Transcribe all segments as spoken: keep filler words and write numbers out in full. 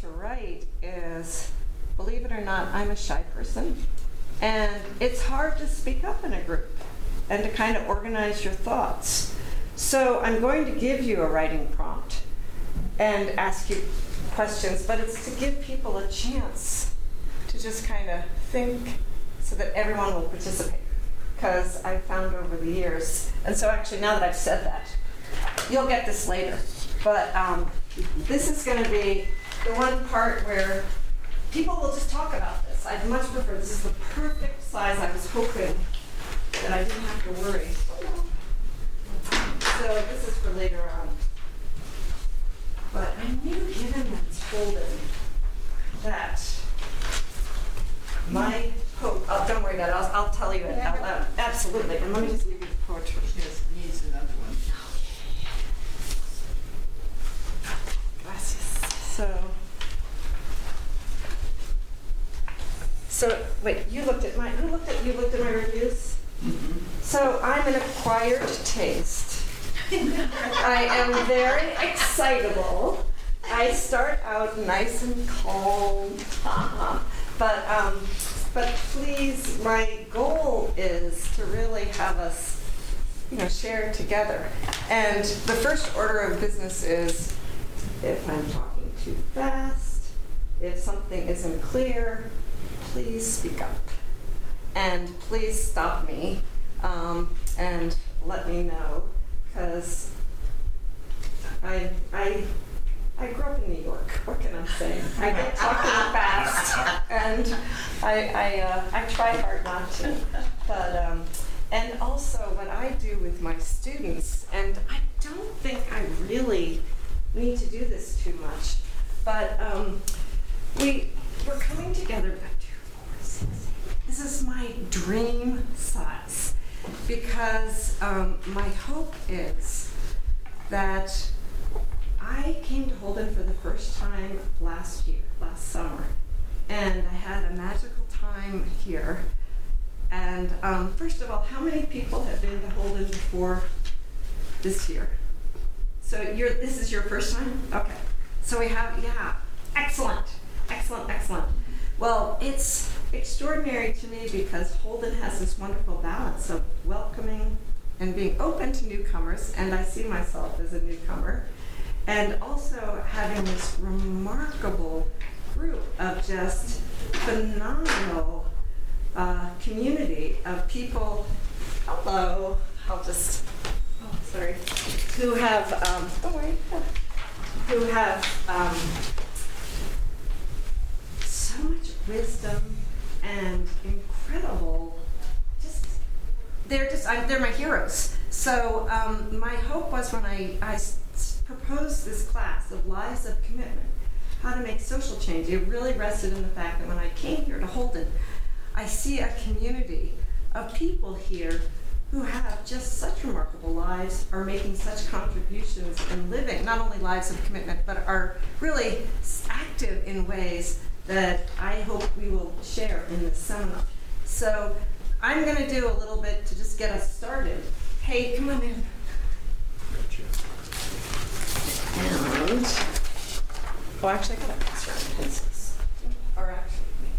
to write is, believe it or not, I'm a shy person. And it's hard to speak up in a group and to kind of organize your thoughts. So I'm going to give you a writing prompt and ask you questions, but it's to give people a chance to just kind of think so that everyone will participate. Because I've found over the years, and so actually now that I've said that, you'll get this later, but um, this is going to be the one part where people will just talk about this. I'd much prefer, this is the perfect size. I was hoping that I didn't have to worry. So this is for later on. But I knew given that it's Holden that my hope, oh, don't worry about it, I'll, I'll tell you it out loud. Absolutely, and let me just give you the poetry. Yes, needs another one. Gracias. So, so wait, you looked at my, who looked at, you looked at my reviews? Mm-hmm. So I'm an acquired taste. I am very excitable. I start out nice and calm, but um, but please, my goal is to really have us, you know, share together. And the first order of business is, if I'm talking too fast, if something isn't clear, please speak up, and please stop me um, and let me know. Because I, I, I grew up in New York. What can I say? I get talking fast, and I, I, uh, I try hard not to. But um, and also what I do with my students, and I don't think I really need to do this too much, but um, we we're coming together. Two, four, six, eight. This is my dream size. Because um, my hope is that I came to Holden for the first time last year, last summer, and I had a magical time here. And um, first of all, how many people have been to Holden before this year? So you're, this is your first time? Okay. So we have, yeah, excellent, excellent, excellent. Well, it's extraordinary to me because Holden has this wonderful balance of welcoming and being open to newcomers, and I see myself as a newcomer, and also having this remarkable group of just phenomenal uh, community of people, hello, I'll just, oh, sorry, who have, um, don't worry, who have um, so much wisdom and incredible, just, they're just, I, they're my heroes. So um, my hope was when I, I s- proposed this class of Lives of Commitment, how to make social change, it really rested in the fact that when I came here to Holden, I see a community of people here who have just such remarkable lives, are making such contributions and living, not only lives of commitment, but are really active in ways that I hope we will share in this seminar. So I'm going to do a little bit to just get us started. Hey, come on in. Gotcha. And, oh, actually, I got an extra pencils. Or actually,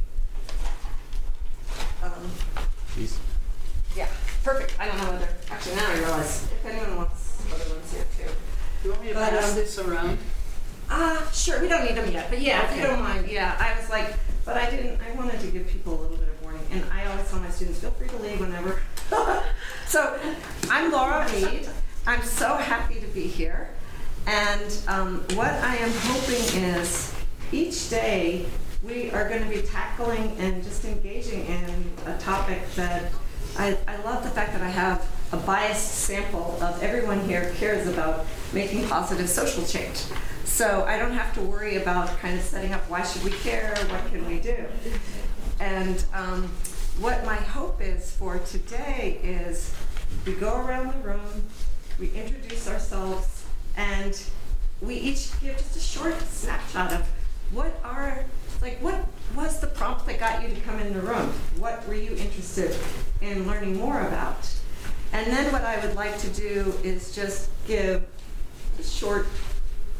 um, Please. yeah, perfect. I don't know whether, actually, now I realize if anyone wants other ones here too. Do you want me to But, pass um, this around? Ah, uh, sure, we don't need them yet, but yeah, if you Okay. don't mind, yeah. I was like, but I didn't, I wanted to give people a little bit of warning, and I always tell my students, feel free to leave whenever. So, I'm Laura Mead. I'm so happy to be here, and um, what I am hoping is each day we are going to be tackling and just engaging in a topic that I, I love the fact that I have a biased sample of everyone here cares about making positive social change. So I don't have to worry about kind of setting up why should we care, what can we do. And um, what my hope is for today is we go around the room, we introduce ourselves, and we each give just a short snapshot of what are, like what was the prompt that got you to come in the room? What were you interested in learning more about? And then what I would like to do is just give a short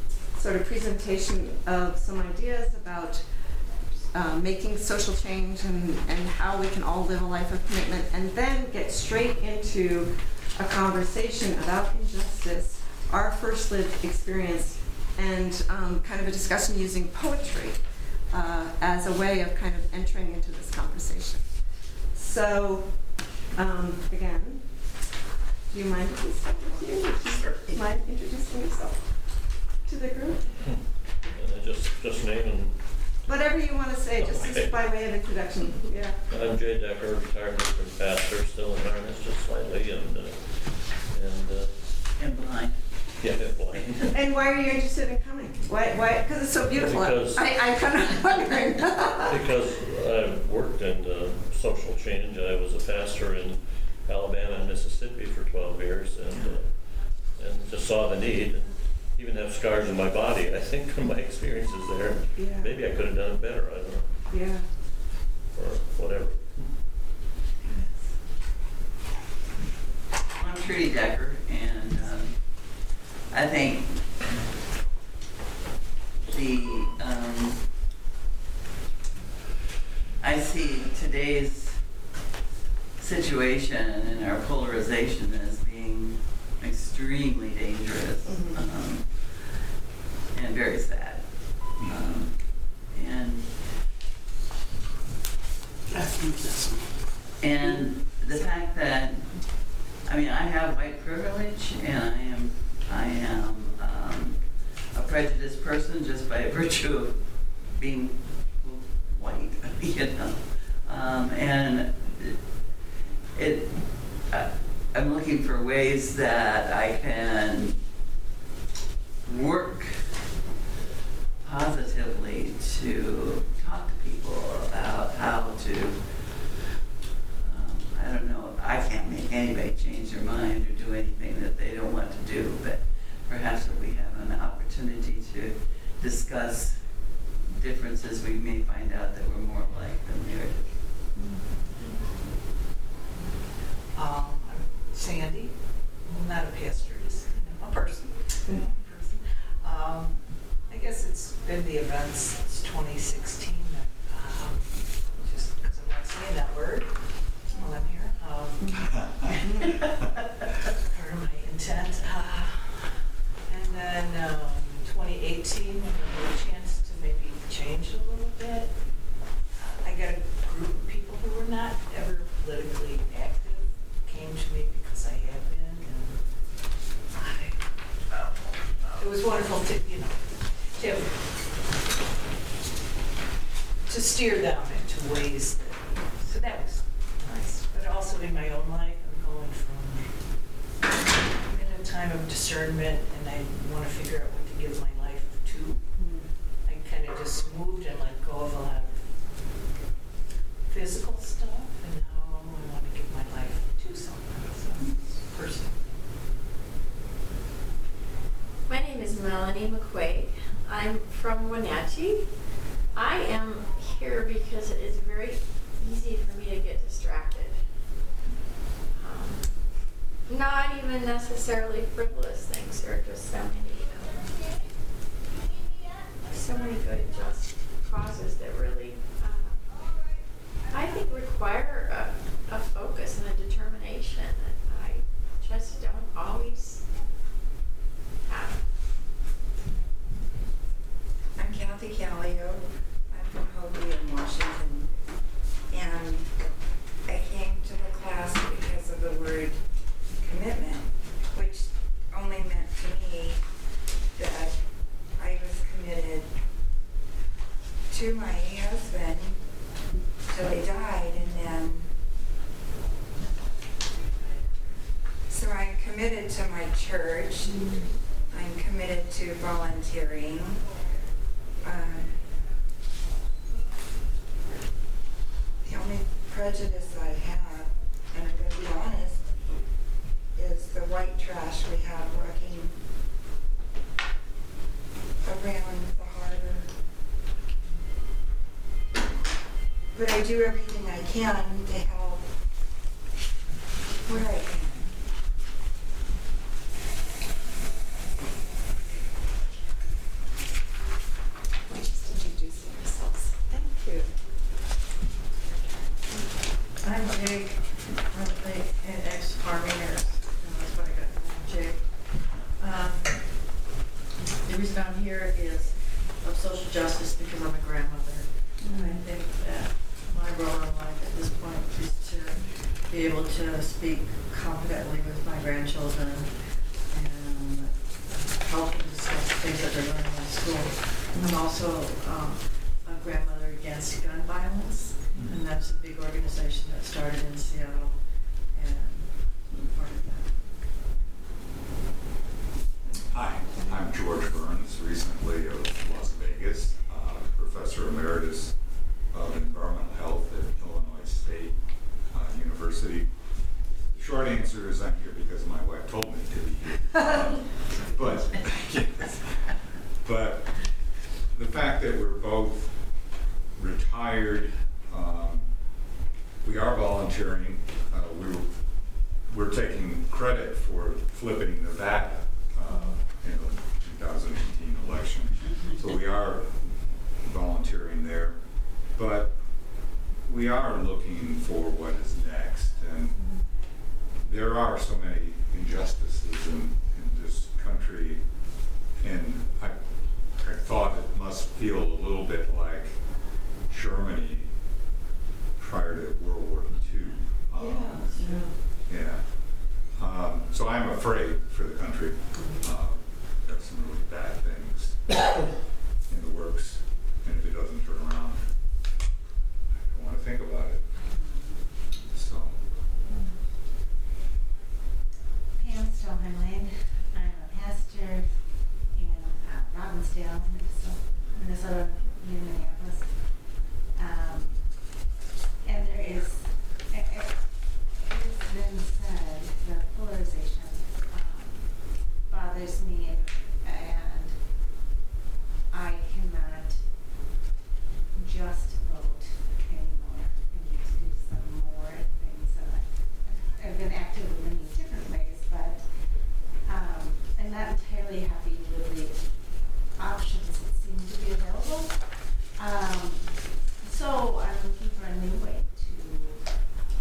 sort of presentation of some ideas about uh, making social change and, and how we can all live a life of commitment, and then get straight into a conversation about injustice, our first lived experience, and um, kind of a discussion using poetry uh, as a way of kind of entering into this conversation. So, um, again, do you mind if we start with you? Do you mind introducing yourself to the group? And I just, just name and Whatever you want to say, just Okay. by way of introduction. Yeah. I'm Jay Decker, retired Lutheran pastor, still in earnest, just slightly, and, uh, and, uh, And behind. yeah, and blind. And why are you interested in coming? Why? Why? Because it's so beautiful. Because- I, I kind of wondering. Because I've worked in uh, social change. I was a pastor in Alabama and Mississippi for twelve years, and, uh, and just saw the need, and even have scars in my body, I think, from my experiences there. Yeah. Maybe I could have done it better, I don't know, Yeah. or whatever. I'm Trudy Decker, and um, I think the, um, I see today's situation and our polarization as being extremely dangerous. Mhm. um, and very sad. Um, and And the fact that, I mean, I have white privilege, and I am, I am um, a prejudiced person just by virtue of being white, you know. Um, and it, it I, I'm looking for ways that I can work positively to talk to people about how to, um, I don't know, I can't make anybody change their mind or do anything that they don't want to do, but perhaps if we have an opportunity to discuss differences, we may find out that we're more alike than we are. Um, I'm Sandy. I'm not a pastor, just you know, a person. You know, a person. Um, I guess it's been the events since twenty sixteen. That, um, just because I'm not saying that word while I'm here. Um, part of my intent. Uh, and then um, twenty eighteen, when I had a chance to maybe change a little bit, uh, I got a group of people who were not ever politically active came to me because I had been, and I, uh, it was wonderful to, you know, to, to steer them into ways that, so that was nice. But also in my own life, I'm going from, I'm in a time of discernment, and I want to figure out what to give my life to. I kind of just moved and let go of a lot of physical stuff, and now I want to give my life to someone, so person. My name is Melanie McQuaig. I'm from Wenatchee. I am here because it is very easy for me to get distracted. Um, not even necessarily frivolous things. There are just so many, um, so many good just causes that really, uh, I think, require a, a focus and a determination that I just don't always have. I'm Kathy Callio. I'm from Hoby in Washington. And I came to the class because of the word commitment, which only meant to me that I was committed to my husband till he died, and then so I'm committed to my church. I'm committed to volunteering. Um, the only prejudice I have, and I'm going to be honest, is the white trash we have working around the harbor. But I do everything I can to help where I can. here is of social justice because I'm a grandmother. And I think that my role in life at this point is to be able to speak confidently with my grandchildren and help them discuss things that they're learning in school. I'm also um, a grandmother against gun violence, and that's a big organization that started in Seattle, and I'm part of that. Hi, I'm George Burns, recently of Las Vegas, uh, Professor Emeritus of Environmental Health at Illinois State uh, University. The short answer is I'm here because my wife told me to be here. Um, but, yes, but the fact that we're both retired, um, we are volunteering, uh, we're, we're taking credit for flipping Nevada uh, in the two thousand eighteen election. So we are volunteering there, but we are looking for what is next. And there are so many injustices in, in this country, and I, I thought it must feel a little bit like Germany prior to World War Two. Um, Yeah. yeah. Um, so I'm afraid for the country. Uh, there's some really bad things in the works, and if it doesn't turn around, I don't want to think about it. So. Pam Stolheimlane. I'm a pastor in uh, Robbinsdale, Minnesota, Minnesota near Minneapolis. Um, and there is, it, it, it's been said that polarization um, bothers me, and I cannot just vote anymore. I need to do some more things. And I, I've been active in many different ways, but um, I'm not entirely happy with the options that seem to be available. Um, so I'm looking for a new way to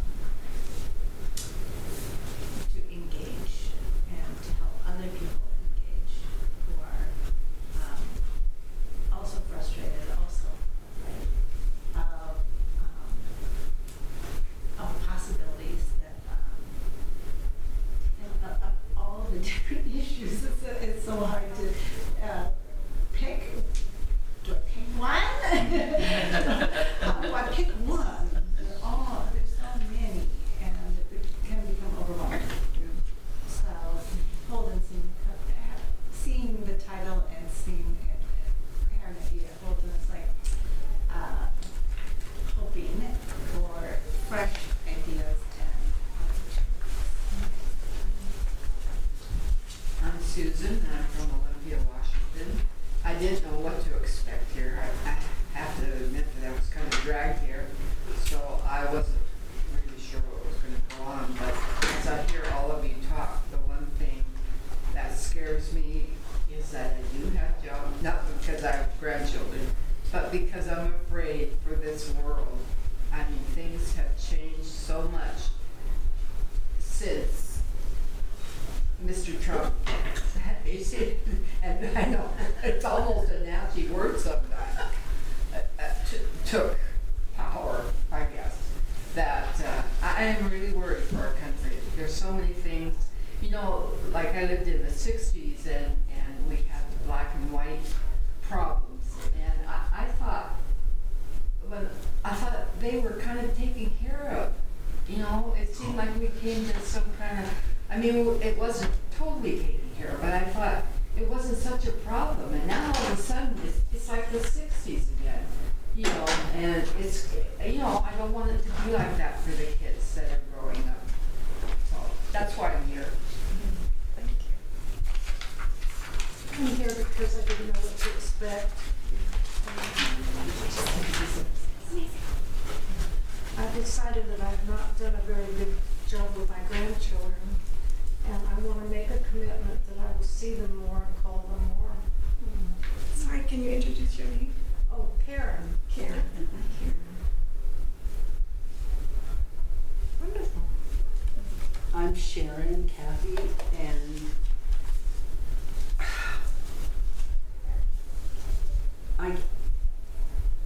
to engage and to help other people engage who are um, also frustrated, also afraid of um, of possibilities that um, and of, of all the different issues. It's, it's so hard to uh, pick. Do I pick one? How do I pick one? They're all, there's so many, and it can become overwhelming. So, Holden seeing, seeing the title and seeing it, having it be a Holden, it's like uh, hoping for fresh ideas and opportunities. I'm Susan, and I'm from Olympia, Washington. I didn't know what to expect here. I, I have to admit that I was kind of dragged here, so I wasn't really sure what was going to go on. But as I hear all of you talk, the one thing that scares me is that I do have jobs, not because I have grandchildren, but because I'm afraid for this world. I mean, things have changed so much since Mister Trump, and I know it's almost a nasty word sometimes, uh, uh, t- took power, I guess, that uh, I am really worried for our country. There's so many things, you know, like I lived in the sixties and, and we had the black and white problems, and I, I thought, when I thought they were kind of taken care of, you know, it seemed like we came to some kind of, I mean, it wasn't totally taken care of, but I thought it wasn't such a problem. And now all of a sudden, it's, it's like the sixties again, you know, and it's, you know, I don't want it to be like that for the kids that are growing up. So that's why I'm here. Thank you. I'm here because I didn't know what to expect. I've decided that I've not done a very good job with my grandchildren, and I want to make a commitment that I will see them more and call them more. Sorry, can you introduce your name? Oh, Karen. Karen. Karen. Wonderful. I'm Sharon, Kathy, and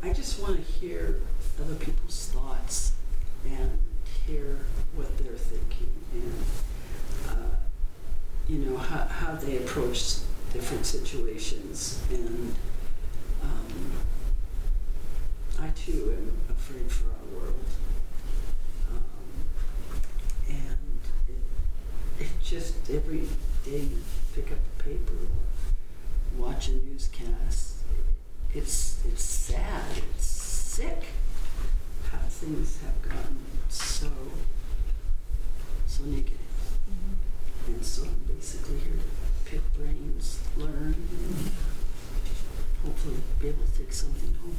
I just want to hear other people's thoughts and hear what they're thinking and, uh, you know, how, how they approach different situations. And um, I too am afraid for our world. Um, and it, it just, every day you pick up the paper or watch a newscast, it's, it's sad, it's sick how things have gotten so, so negative. Mm-hmm. And so I'm basically here to pick brains, learn, and hopefully be able to take something home.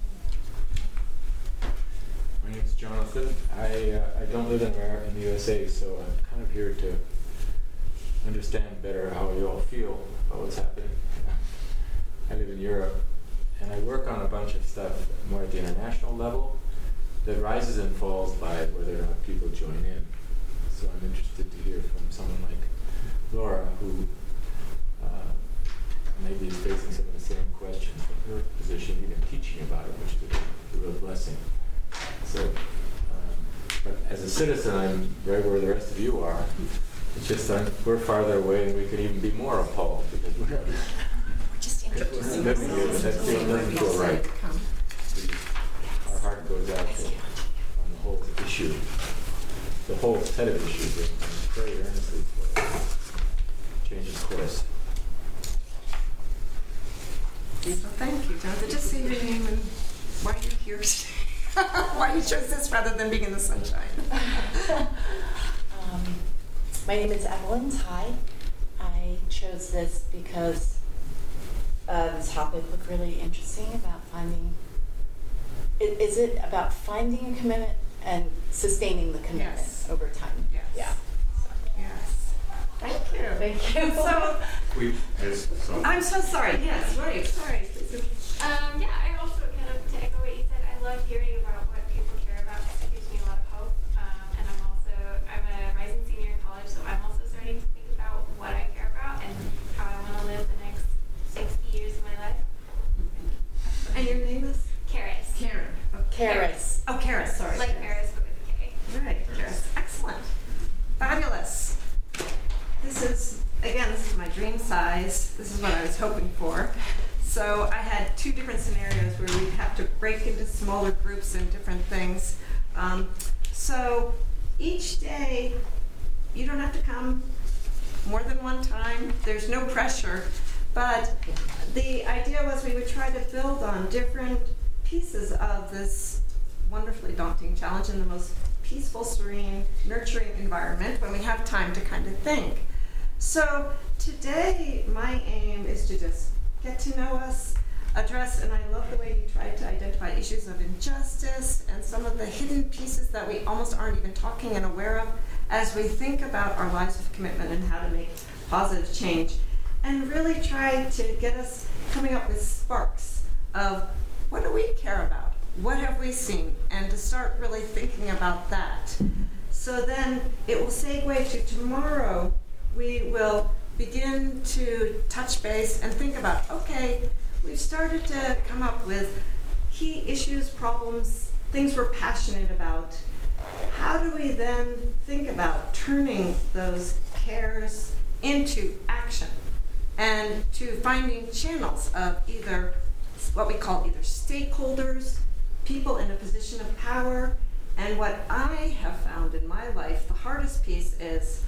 My name's Jonathan. I uh, I don't live in America, in the U S A, so I'm kind of here to understand better how you all feel about what's happening. I live in Europe, and I work on a bunch of stuff more at the international level that rises and falls by whether or not people join in. So I'm interested to hear from someone like Laura, who uh, maybe is facing some of the same questions from her position, even teaching about it, which is a, a real blessing. So, um, but as a citizen, I'm right where the rest of you are. It's just I'm, we're farther away, and we could even be more appalled because we're not, Just because we're not living here, but that feel doesn't feel right. Our heart goes out to, on the whole issue, the whole set of issues, and pray earnestly for change of course. So thank you, Jonathan. Just say your name and why you're here today. Why you chose this rather than being in the sunshine. um, my name is Evelyn Ty. I chose this because uh, the topic looked really interesting about finding. Is, is it about finding a commitment and sustaining the commitment Yes. over time? Yes. Yeah. Yes. Thank you. Thank you. So, We, yes, so. I'm so sorry. Yes, right. Sorry. Um, yeah, I also kind of, to echo what you said, I love hearing about what people care about. It gives me a lot of hope. Um, and I'm also, I'm a rising senior in college, so I'm also starting to think about what I care about and how I want to live the next sixty years of my life. And your name is? Karis. Karen. Karis. Oh, Karis, sorry. Like Paris, but with a K. Right, Karis. Excellent. Fabulous. This is, again, this is my dream size. This is what I was hoping for. So I had two different scenarios where we'd have to break into smaller groups and different things. Um, so each day, you don't have to come more than one time. There's no pressure. But the idea was we would try to build on different pieces of this wonderfully daunting challenge in the most peaceful, serene, nurturing environment when we have time to kind of think. So today, my aim is to just get to know us, address, and I love the way you tried to identify issues of injustice and some of the hidden pieces that we almost aren't even talking and aware of as we think about our lives of commitment and how to make positive change. And really try to get us coming up with sparks of what do we care about? What have we seen? And to start really thinking about that. So then it will segue to tomorrow. We will begin to touch base and think about, okay, we've started to come up with key issues, problems, things we're passionate about. How do we then think about turning those cares into action and to finding channels of either what we call either stakeholders, people in a position of power, and what I have found in my life, the hardest piece is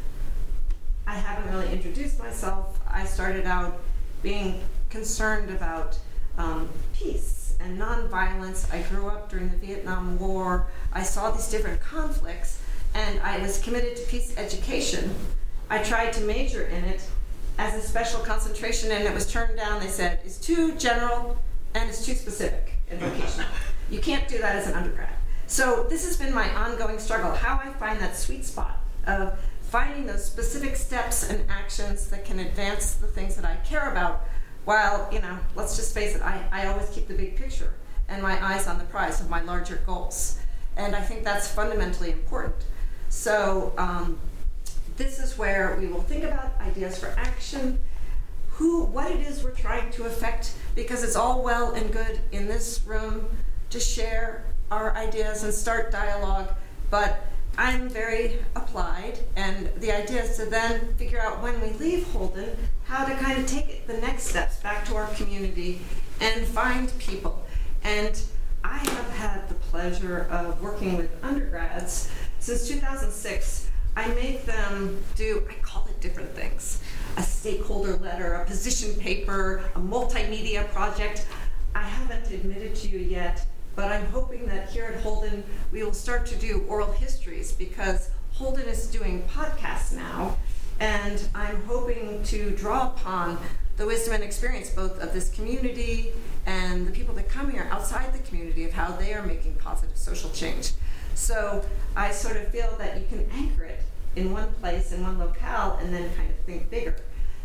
I haven't really introduced myself. I started out being concerned about um, peace and nonviolence. I grew up during the Vietnam War. I saw these different conflicts, and I was committed to peace education. I tried to major in it as a special concentration, and it was turned down. They said, it's too general and it's too specific and vocational. You can't do that as an undergrad. So this has been my ongoing struggle, how I find that sweet spot of finding those specific steps and actions that can advance the things that I care about while, you know, let's just face it, I, I always keep the big picture and my eyes on the prize of my larger goals. And I think that's fundamentally important. So um, this is where we will think about ideas for action. who, what it is we're trying to affect, because it's all well and good in this room to share our ideas and start dialogue, but I'm very applied, and the idea is to then figure out when we leave Holden how to kind of take it the next steps back to our community and find people. And I have had the pleasure of working with undergrads since two thousand six. I make them do, I call it different things, a stakeholder letter, a position paper, a multimedia project. I haven't admitted to you yet, but I'm hoping that here at Holden we will start to do oral histories, because Holden is doing podcasts now, and I'm hoping to draw upon the wisdom and experience both of this community and the people that come here outside the community of how they are making positive social change. So I sort of feel that you can anchor it in one place, in one locale, and then kind of think bigger.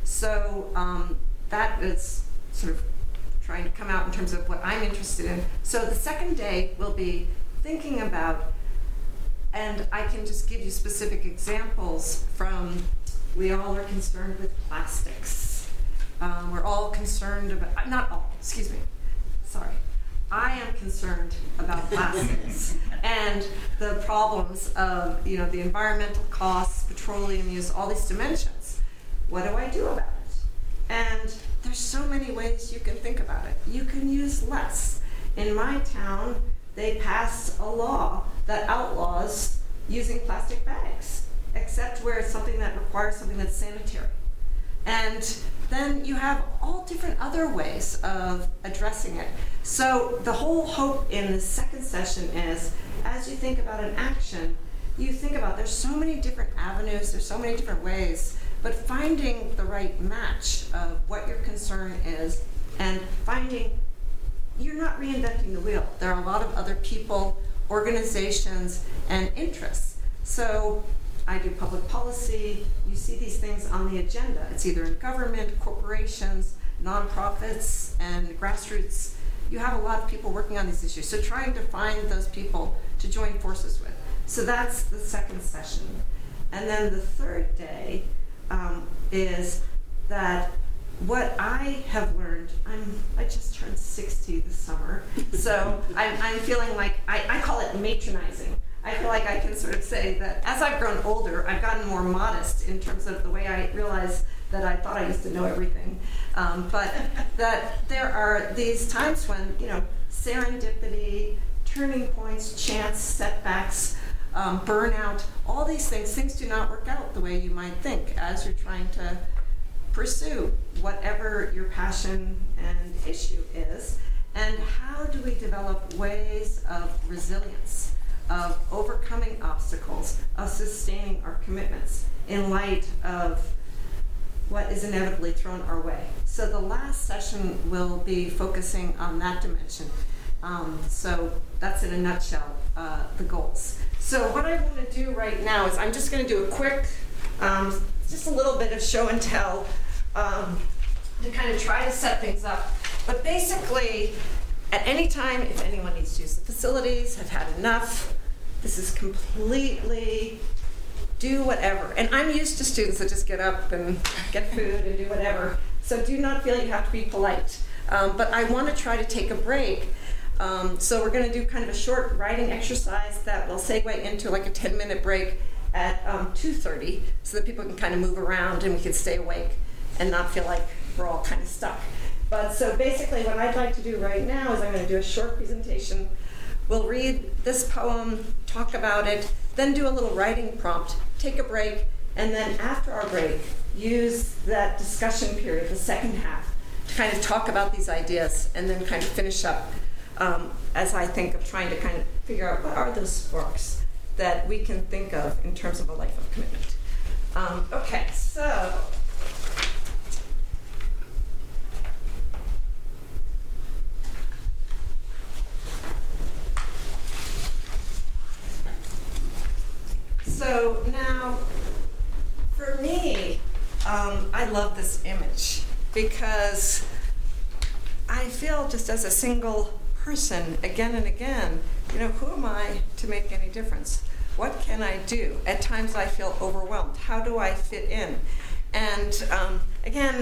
So um, that is sort of trying to come out in terms of what I'm interested in. So the second day will be thinking about, and I can just give you specific examples from, we all are concerned with plastics. Um, we're all concerned about, not all, excuse me, sorry. I am concerned about plastics and the problems of, you know, the environmental costs, petroleum use, all these dimensions. What do I do about it? And there's so many ways you can think about it. You can use less. In my town, they passed a law that outlaws using plastic bags, except where it's something that requires something that's sanitary. And then you have all different other ways of addressing it. So the whole hope in the second session is, as you think about an action, you think about there's so many different avenues, there's so many different ways, but finding the right match of what your concern is and finding you're not reinventing the wheel. There are a lot of other people, organizations, and interests. So I do public policy. You see these things on the agenda. It's either in government, corporations, nonprofits, and grassroots. You have a lot of people working on these issues. So trying to find those people to join forces with. So that's the second session. And then the third day um, is that what I have learned, I'm, I just turned sixty this summer, so I'm, I'm feeling like, I, I call it matronizing. I feel like I can sort of say that as I've grown older, I've gotten more modest in terms of the way I realize that I thought I used to know everything. Um, but that there are these times when, you know, serendipity, turning points, chance, setbacks, um, burnout, all these things, things do not work out the way you might think as you're trying to pursue whatever your passion and issue is. And how do we develop ways of resilience, of overcoming obstacles, of sustaining our commitments in light of what is inevitably thrown our way. So the last session will be focusing on that dimension. Um, so that's in a nutshell uh, the goals. So what I want to do right now is I'm just going to do a quick, um, just a little bit of show and tell um, to kind of try to set things up. But basically, at any time, if anyone needs to use the facilities, have had enough, this is completely do whatever. And I'm used to students that just get up and get food and do whatever. So do not feel you have to be polite. Um, but I want to try to take a break. Um, so we're going to do kind of a short writing exercise that will segue into like a ten minute break at um, two thirty so that people can kind of move around and we can stay awake and not feel like we're all kind of stuck. But so basically what I'd like to do right now is I'm going to do a short presentation. We'll read this poem, talk about it, then do a little writing prompt, take a break, and then after our break, use that discussion period, the second half, to kind of talk about these ideas and then kind of finish up um, as I think of trying to kind of figure out what are those sparks that we can think of in terms of a life of commitment. Um, okay, so So now, for me, um, I love this image because I feel just as a single person, again and again, you know, who am I to make any difference? What can I do? At times I feel overwhelmed. How do I fit in? And um, again,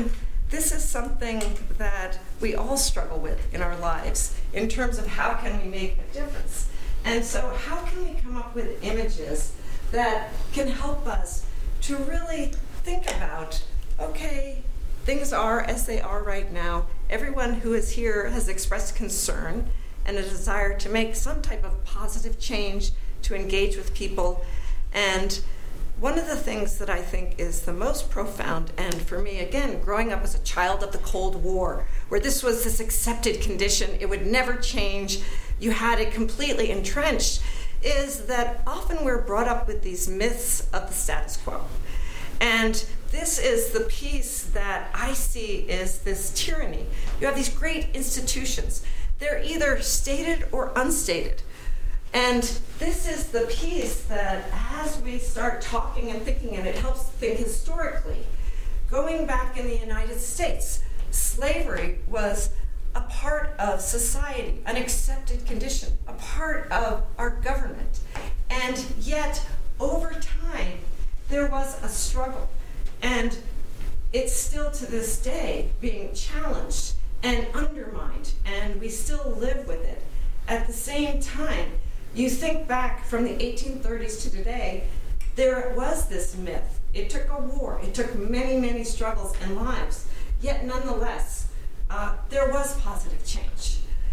this is something that we all struggle with in our lives in terms of how can we make a difference. And so how can we come up with images that can help us to really think about, okay, things are as they are right now. Everyone who is here has expressed concern and a desire to make some type of positive change, to engage with people. And one of the things that I think is the most profound, and for me, again, growing up as a child of the Cold War, where this was this accepted condition, it would never change, you had it completely entrenched, is that often we're brought up with these myths of the status quo. And this is the piece that I see is this tyranny. You have these great institutions. They're either stated or unstated. And this is the piece that as we start talking and thinking, and it helps think historically, going back in the United States, slavery was a part of society, an accepted condition, a part of our government. And yet, over time, there was a struggle. And it's still to this day being challenged and undermined, and we still live with it. At the same time, you think back from the eighteen thirties to today, there was this myth. It took a war. It took many, many struggles and lives. Yet nonetheless, uh, there was positive change.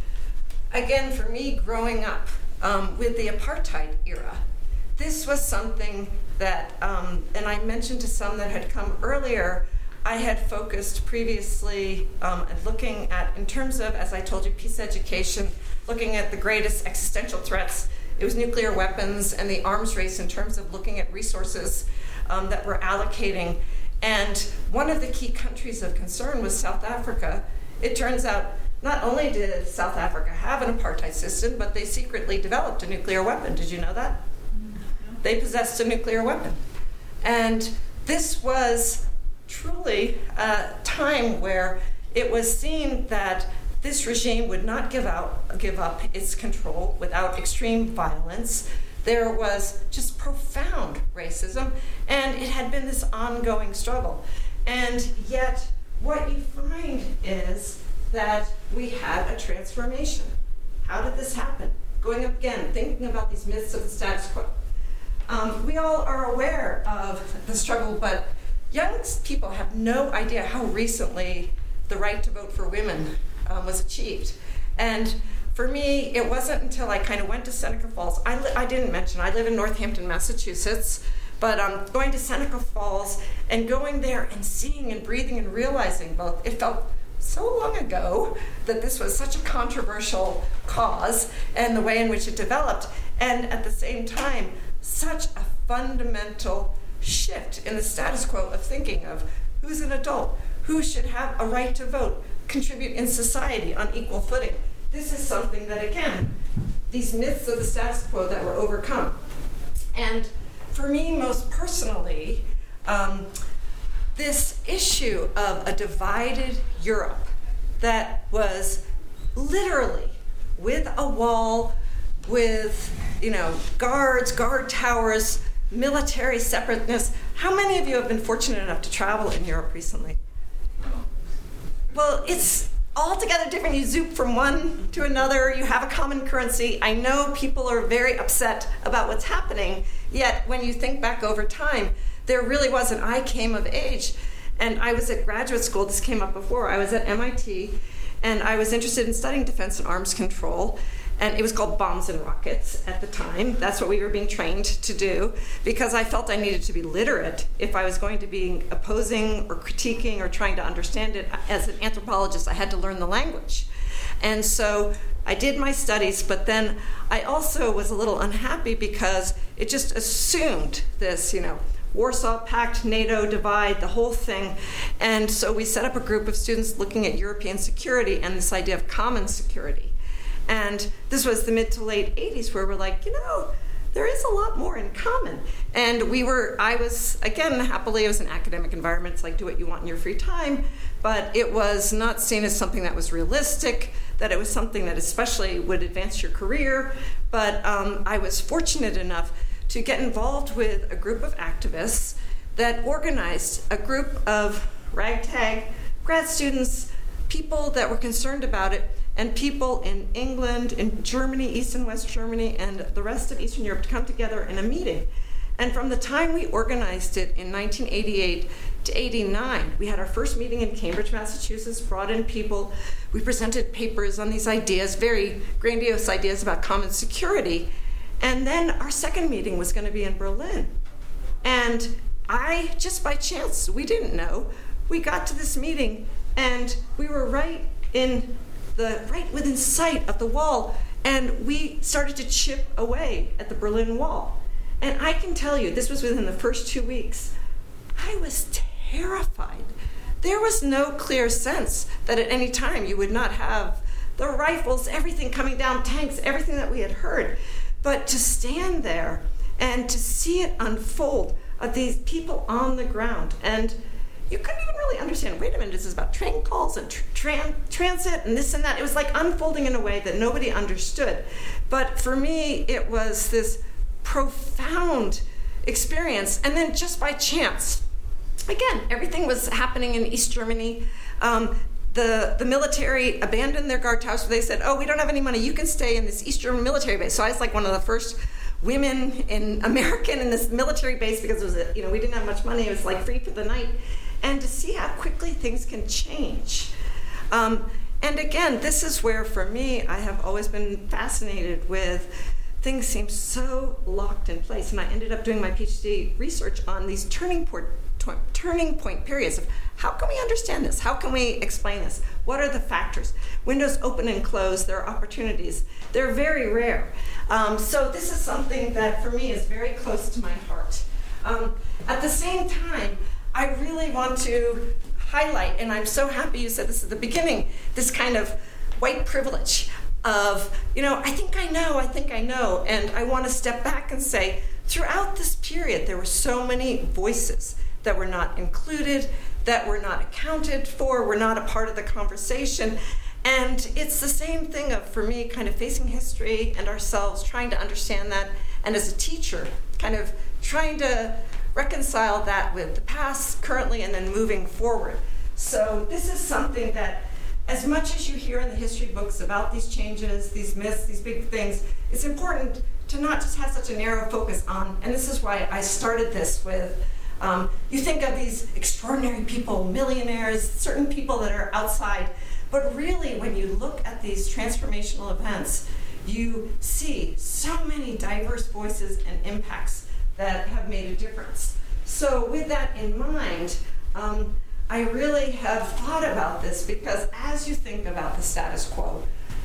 Again, for me, growing up um, with the apartheid era, this was something that, um, and I mentioned to some that had come earlier, I had focused previously um, at looking at, in terms of, as I told you, peace education, looking at the greatest existential threats. It was nuclear weapons and the arms race in terms of looking at resources um, that we're allocating. And one of the key countries of concern was South Africa. It turns out not only did South Africa have an apartheid system, but they secretly developed a nuclear weapon. Did you know that? They possessed a nuclear weapon. And this was truly a time where it was seen that this regime would not give out, give up its control without extreme violence. There was just profound racism, and it had been this ongoing struggle. And yet, what you find is that we had a transformation. How did this happen? Going up again, thinking about these myths of the status quo. Um, we all are aware of the struggle, but young people have no idea how recently the right to vote for women um, was achieved. And for me, it wasn't until I kind of went to Seneca Falls. I, li- I didn't mention, I live in Northampton, Massachusetts, but um, going to Seneca Falls and going there and seeing and breathing and realizing both, it felt so long ago that this was such a controversial cause and the way in which it developed, and at the same time, such a fundamental shift in the status quo of thinking of who's an adult, who should have a right to vote, contribute in society on equal footing. This is something that, again, these myths of the status quo that were overcome. And for me, most personally, um, this issue of a divided Europe that was literally with a wall, with, you know, guards, guard towers, military separateness. How many of you have been fortunate enough to travel in Europe recently? Well, it's altogether different. You zoop from one to another. You have a common currency. I know people are very upset about what's happening, yet when you think back over time, there really wasn't. I came of age, and I was at graduate school. This came up before. I was at M I T, and I was interested in studying defense and arms control. And it was called bombs and rockets at the time. That's what we were being trained to do, because I felt I needed to be literate if I was going to be opposing or critiquing or trying to understand it. As an anthropologist, I had to learn the language. And so I did my studies, but then I also was a little unhappy because it just assumed this, you know, Warsaw Pact, NATO divide, the whole thing. And so we set up a group of students looking at European security and this idea of common security. And this was the mid to late eighties, where we're like, you know, there is a lot more in common. And we were, I was, again, happily, it was an academic environment. It's like, do what you want in your free time. But it was not seen as something that was realistic, that it was something that especially would advance your career. But um, I was fortunate enough to get involved with a group of activists that organized a group of ragtag grad students, people that were concerned about it, and people in England, in Germany, East and West Germany, and the rest of Eastern Europe to come together in a meeting. And from the time we organized it in nineteen eighty-eight to eighty-nine, we had our first meeting in Cambridge, Massachusetts, brought in people. We presented papers on these ideas, very grandiose ideas about common security. And then our second meeting was going to be in Berlin. And I, just by chance, we didn't know, we got to this meeting and we were right in the, right within sight of the wall, and we started to chip away at the Berlin Wall. And I can tell you, this was within the first two weeks, I was terrified. There was no clear sense that at any time you would not have the rifles, everything coming down, tanks, everything that we had heard. But to stand there and to see it unfold of these people on the ground, and you couldn't even really understand, wait a minute, this is about train calls and tran transit and this and that. It was like unfolding in a way that nobody understood. But for me, it was this profound experience. And then just by chance, again, everything was happening in East Germany. Um, the, the military abandoned their guard towers. So they said, oh, we don't have any money. You can stay in this East German military base. So I was like one of the first women in American in this military base because it was, a, you know, we didn't have much money. It was like free for the night. And to see how quickly things can change. Um, and again, this is where, for me, I have always been fascinated with things seem so locked in place. And I ended up doing my PhD research on these turning point, turning point periods of how can we understand this? How can we explain this? What are the factors? Windows open and close, there are opportunities. They're very rare. Um, so this is something that, for me, is very close to my heart. Um, at the same time, I really want to highlight, and I'm so happy you said this at the beginning, this kind of white privilege of, you know, I think I know, I think I know. And I want to step back and say, throughout this period, there were so many voices that were not included, that were not accounted for, were not a part of the conversation. And it's the same thing of, for me, kind of facing history and ourselves, trying to understand that, and as a teacher, kind of trying to reconcile that with the past, currently, and then moving forward. So this is something that, as much as you hear in the history books about these changes, these myths, these big things, it's important to not just have such a narrow focus on, and this is why I started this with, um, you think of these extraordinary people, millionaires, certain people that are outside, but really when you look at these transformational events, you see so many diverse voices and impacts that have made a difference. So with that in mind, um, I really have thought about this because as you think about the status quo,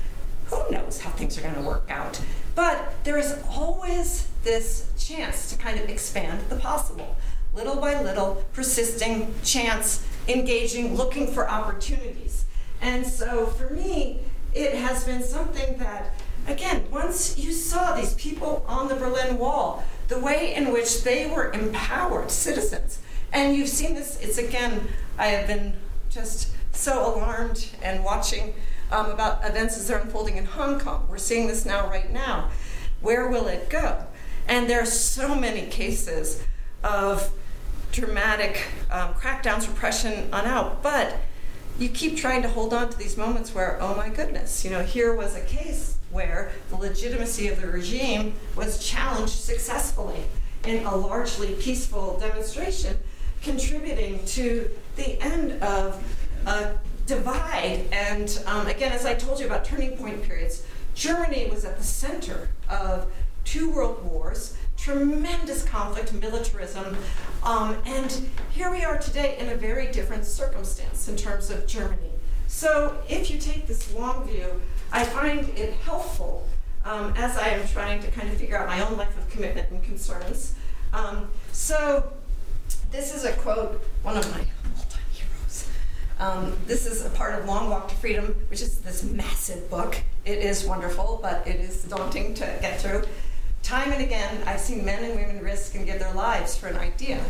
who knows how things are going to work out? But there is always this chance to kind of expand the possible. Little by little, persisting, chance, engaging, looking for opportunities. And so for me, it has been something that, again, once you saw these people on the Berlin Wall, the way in which they were empowered citizens. And you've seen this, it's again, I have been just so alarmed and watching um, about events as they're unfolding in Hong Kong. We're seeing this now, right now. Where will it go? And there are so many cases of dramatic um, crackdowns, repression on out, but you keep trying to hold on to these moments where, oh my goodness, you know, here was a case where the legitimacy of the regime was challenged successfully in a largely peaceful demonstration, contributing to the end of a divide. And um, again, as I told you about turning point periods, Germany was at the center of two world wars, tremendous conflict, militarism, um, and here we are today in a very different circumstance in terms of Germany. So if you take this long view, I find it helpful um, as I am trying to kind of figure out my own life of commitment and concerns. Um, so this is a quote, one of my all-time heroes. Um, this is a part of Long Walk to Freedom, which is this massive book. It is wonderful, but it is daunting to get through. Time and again, I've seen men and women risk and give their lives for an idea.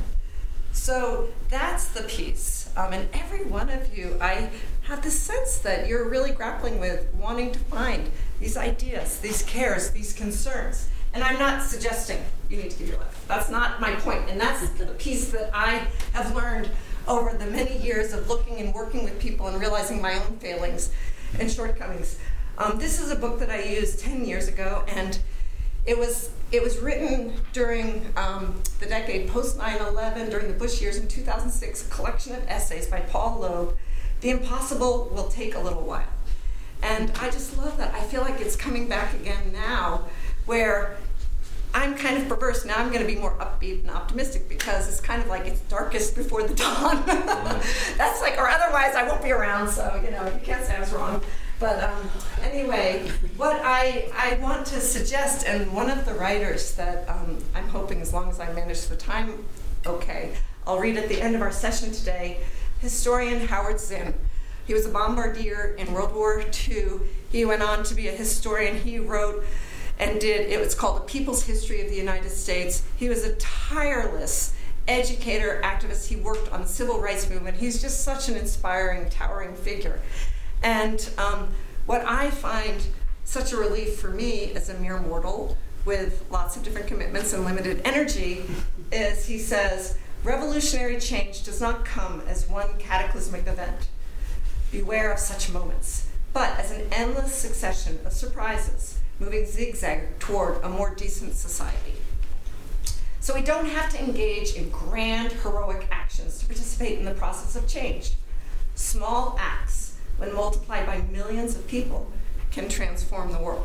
So that's the piece. Um, and every one of you, I have the sense that you're really grappling with wanting to find these ideas, these cares, these concerns. And I'm not suggesting you need to give your life. That's not my point. And that's the piece that I have learned over the many years of looking and working with people and realizing my own failings and shortcomings. Um, this is a book that I used ten years ago, and it was it was written during um, the decade post nine eleven, during the Bush years in two thousand six, a collection of essays by Paul Loeb. The impossible will take a little while. And I just love that. I feel like it's coming back again now, where I'm kind of perverse. Now I'm going to be more upbeat and optimistic because it's kind of like it's darkest before the dawn. That's like, or otherwise I won't be around, so, you know, you can't say I was wrong. But um, anyway, what I, I want to suggest, and one of the writers that um, I'm hoping, as long as I manage the time okay, I'll read at the end of our session today, historian Howard Zinn. He was a bombardier in World War Two. He went on to be a historian. He wrote and did, it was called The People's History of the United States. He was a tireless educator, activist. He worked on the civil rights movement. He's just such an inspiring, towering figure. And um, what I find such a relief for me as a mere mortal with lots of different commitments and limited energy is he says, revolutionary change does not come as one cataclysmic event. Beware of such moments, but as an endless succession of surprises moving zigzag toward a more decent society. So we don't have to engage in grand, heroic actions to participate in the process of change. Small acts, when multiplied by millions of people, can transform the world.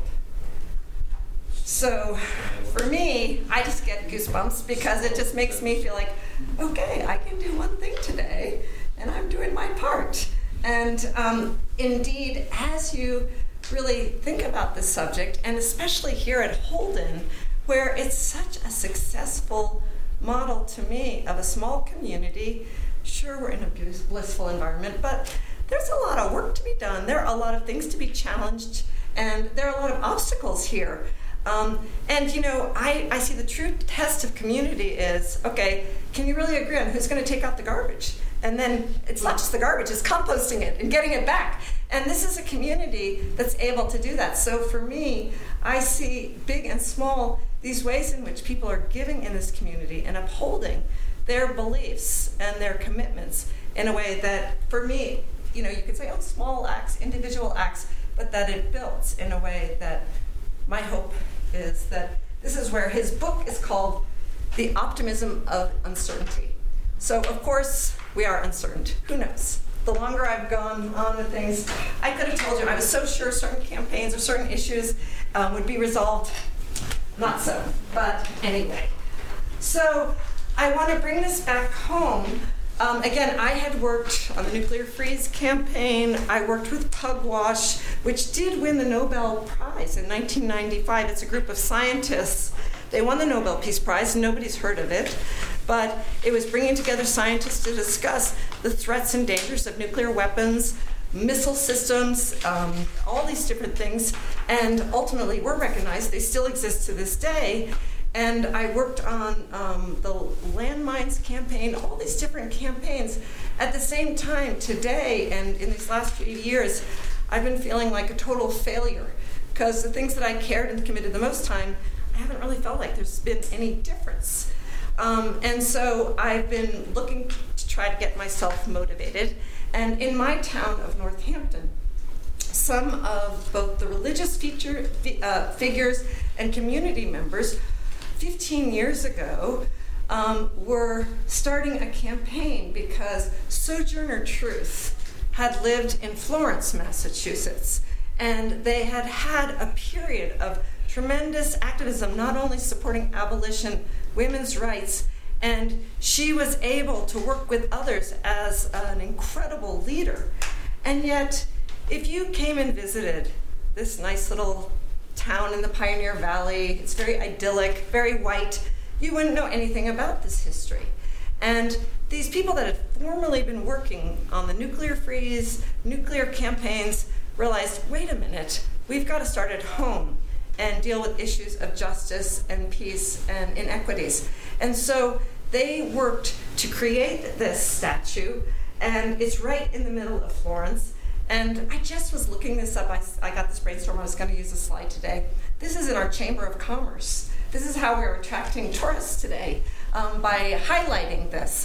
So for me, I just get goosebumps because it just makes me feel like, okay, I can do one thing today, and I'm doing my part. And um, indeed, as you really think about this subject, and especially here at Holden, where it's such a successful model to me of a small community. Sure, we're in a blissful environment, but there's a lot of work to be done. There are a lot of things to be challenged, and there are a lot of obstacles here. Um, and, you know, I, I see the true test of community is, okay, can you really agree on who's going to take out the garbage? And then it's not just the garbage, it's composting it and getting it back. And this is a community that's able to do that. So for me, I see big and small, these ways in which people are giving in this community and upholding their beliefs and their commitments in a way that, for me, you know, you could say, oh, small acts, individual acts, but that it builds in a way that my hope is that this is where his book is called The Optimism of Uncertainty. So, of course, we are uncertain. Who knows? The longer I've gone on with things, I could have told you I was so sure certain campaigns or certain issues um, would be resolved. Not so. But anyway. So I want to bring this back home. Um, again, I had worked on the Nuclear Freeze campaign. I worked with Pugwash, which did win the Nobel Prize in nineteen ninety-five. It's a group of scientists. They won the Nobel Peace Prize. Nobody's heard of it. But it was bringing together scientists to discuss the threats and dangers of nuclear weapons, missile systems, um, all these different things. And ultimately, were recognized. They still exist to this day. And I worked on um, the landmines campaign, all these different campaigns. At the same time, today and in these last few years, I've been feeling like a total failure because the things that I cared and committed the most time, I haven't really felt like there's been any difference. Um, and so I've been looking to try to get myself motivated. And in my town of Northampton, some of both the religious feature, uh, figures and community members fifteen years ago um, were starting a campaign because Sojourner Truth had lived in Florence, Massachusetts, and they had had a period of tremendous activism, not only supporting abolition, women's rights, and she was able to work with others as an incredible leader. And yet, if you came and visited this nice little town in the Pioneer Valley, it's very idyllic, very white, you wouldn't know anything about this history. And these people that had formerly been working on the nuclear freeze, nuclear campaigns, realized, wait a minute, we've got to start at home and deal with issues of justice and peace and inequities. And so they worked to create this statue, and it's right in the middle of Florence. And I just was looking this up. I, I got this brainstorm. I was going to use a slide today. This is in our Chamber of Commerce. This is how we're attracting tourists today, um, by highlighting this.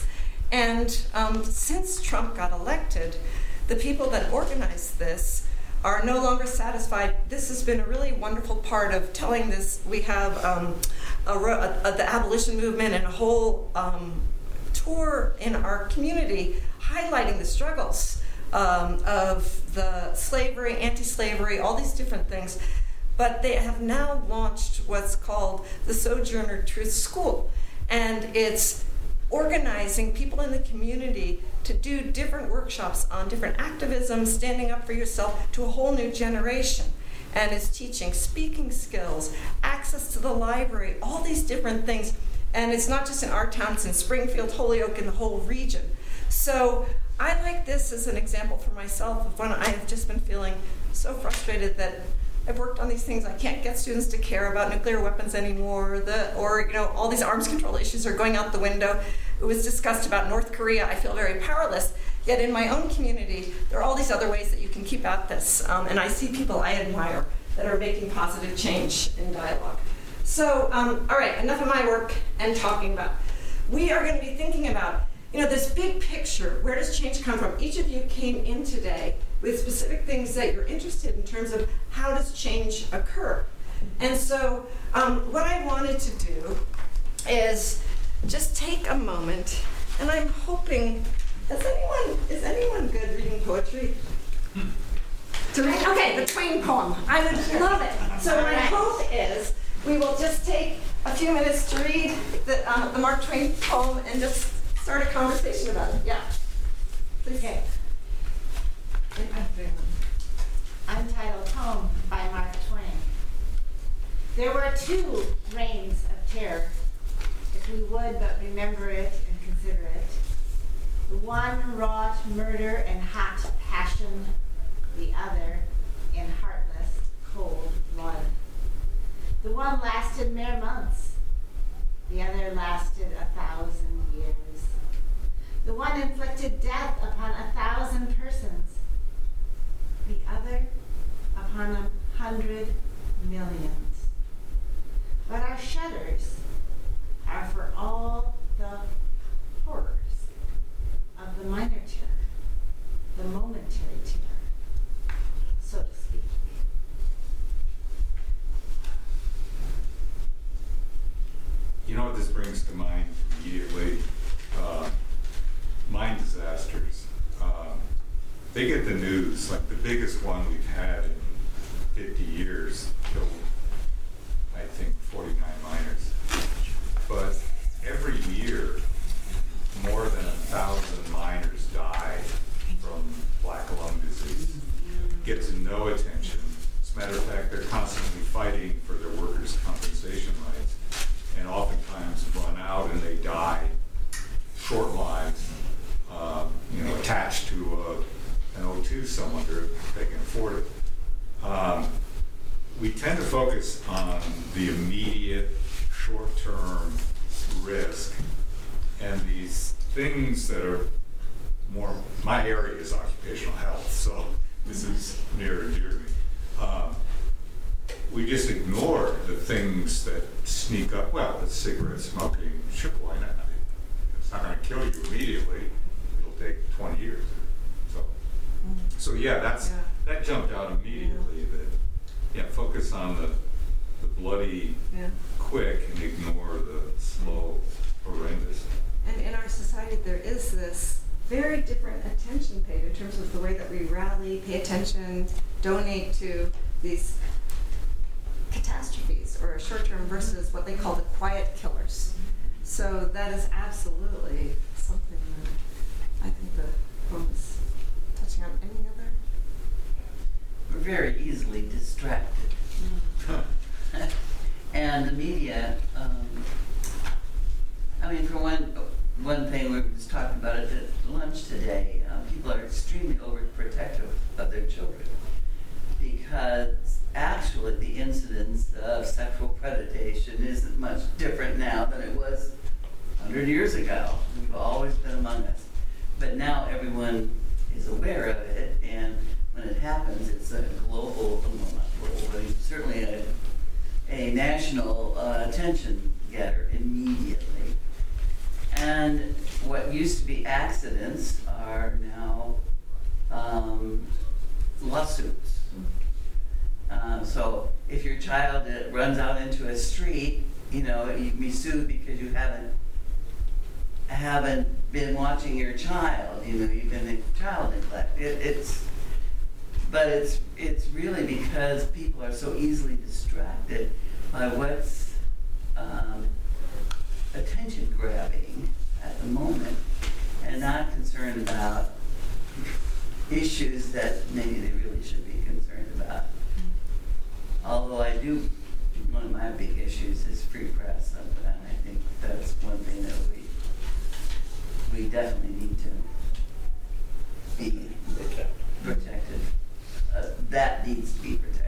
And um, since Trump got elected, the people that organized this are no longer satisfied. This has been a really wonderful part of telling this. We have um, a, a, a, the abolition movement and a whole um, tour in our community highlighting the struggles um, of the slavery, anti-slavery, all these different things. But they have now launched what's called the Sojourner Truth School. And it's organizing people in the community to do different workshops on different activism, standing up for yourself to a whole new generation. And it's teaching speaking skills, access to the library, all these different things. And it's not just in our town, it's in Springfield, Holyoke, and the whole region. So I like this as an example for myself of when I have just been feeling so frustrated that I've worked on these things. I can't get students to care about nuclear weapons anymore. The, or, you know, all these arms control issues are going out the window. It was discussed about North Korea. I feel very powerless. Yet in my own community, there are all these other ways that you can keep at this. Um, and I see people I admire that are making positive change in dialogue. So, um, all right, enough of my work and talking about. We are going to be thinking about, you know, this big picture. Where does change come from? Each of you came in today with specific things that you're interested in terms of how does change occur. And so um, what I wanted to do is just take a moment, and I'm hoping, is anyone, is anyone good reading poetry? To read? Okay, the Twain poem. I would love it. So my hope is we will just take a few minutes to read the, uh, the Mark Twain poem and just start a conversation about it. Yeah. Please. Okay. Untitled Poem by Mark Twain. There were two reigns of terror, if we would but remember it and consider it. The one wrought murder and hot passion, the other in heartless, cold blood. The one lasted mere months, the other lasted a thousand years. The one inflicted death upon a thousand persons, the other upon a hundred millions. But our shudders are for all the horrors of the minor terror, the momentary terror, so to speak. You know what this brings to mind immediately? Uh, mine disasters. Um, they get the news, like the biggest one we've had in fifty years killed, I think, forty-nine miners. But every year, more than a thousand miners die from black lung disease. Gets no attention. As a matter of fact, they're constantly fighting for their workers' compensation rights, and oftentimes run out and they die short lives, uh, you know, attached to a, an O two cylinder if they can afford it. Um, we tend to focus on the immediate, short-term risk, and these things that are more, my area is occupational health, so this is near and dear to me. Um, we just ignore the things that sneak up. Well, it's cigarette smoking. Sure, why not? It's not going to kill you immediately. It'll take twenty years. So, so yeah, that's yeah. that jumped out immediately. Yeah. That yeah, focus on the the bloody, yeah. quick, and ignore the slow, horrendous. And in our society, there is this very different attention paid in terms of the way that we rally, pay attention, donate to these catastrophes or short-term versus what they call the quiet killers. So that is absolutely something that I think the poem is touching on. Any other? We're very easily distracted. Mm. And the media, um, I mean, for one, one thing, we were just talking about it at lunch today, uh, people are extremely overprotective of their children because actually the incidence of sexual predation isn't much different now than it was one hundred years ago. We've always been among us. But now everyone is aware of it, and when it happens, it's a global, well, not global, but certainly a, a national uh, attention getter immediately. And what used to be accidents are now um, lawsuits. Uh, so if your child uh, runs out into a street, you know, you can be sued because you haven't haven't been watching your child. You know, you've been in child neglect. It, it's but it's it's really because people are so easily distracted by what's um, attention grabbing at the moment, and not concerned about issues that maybe they really should be concerned about. Although I do, one of my big issues is free press, and I think that's one thing that we we definitely need to be protected. Uh, that needs to be protected.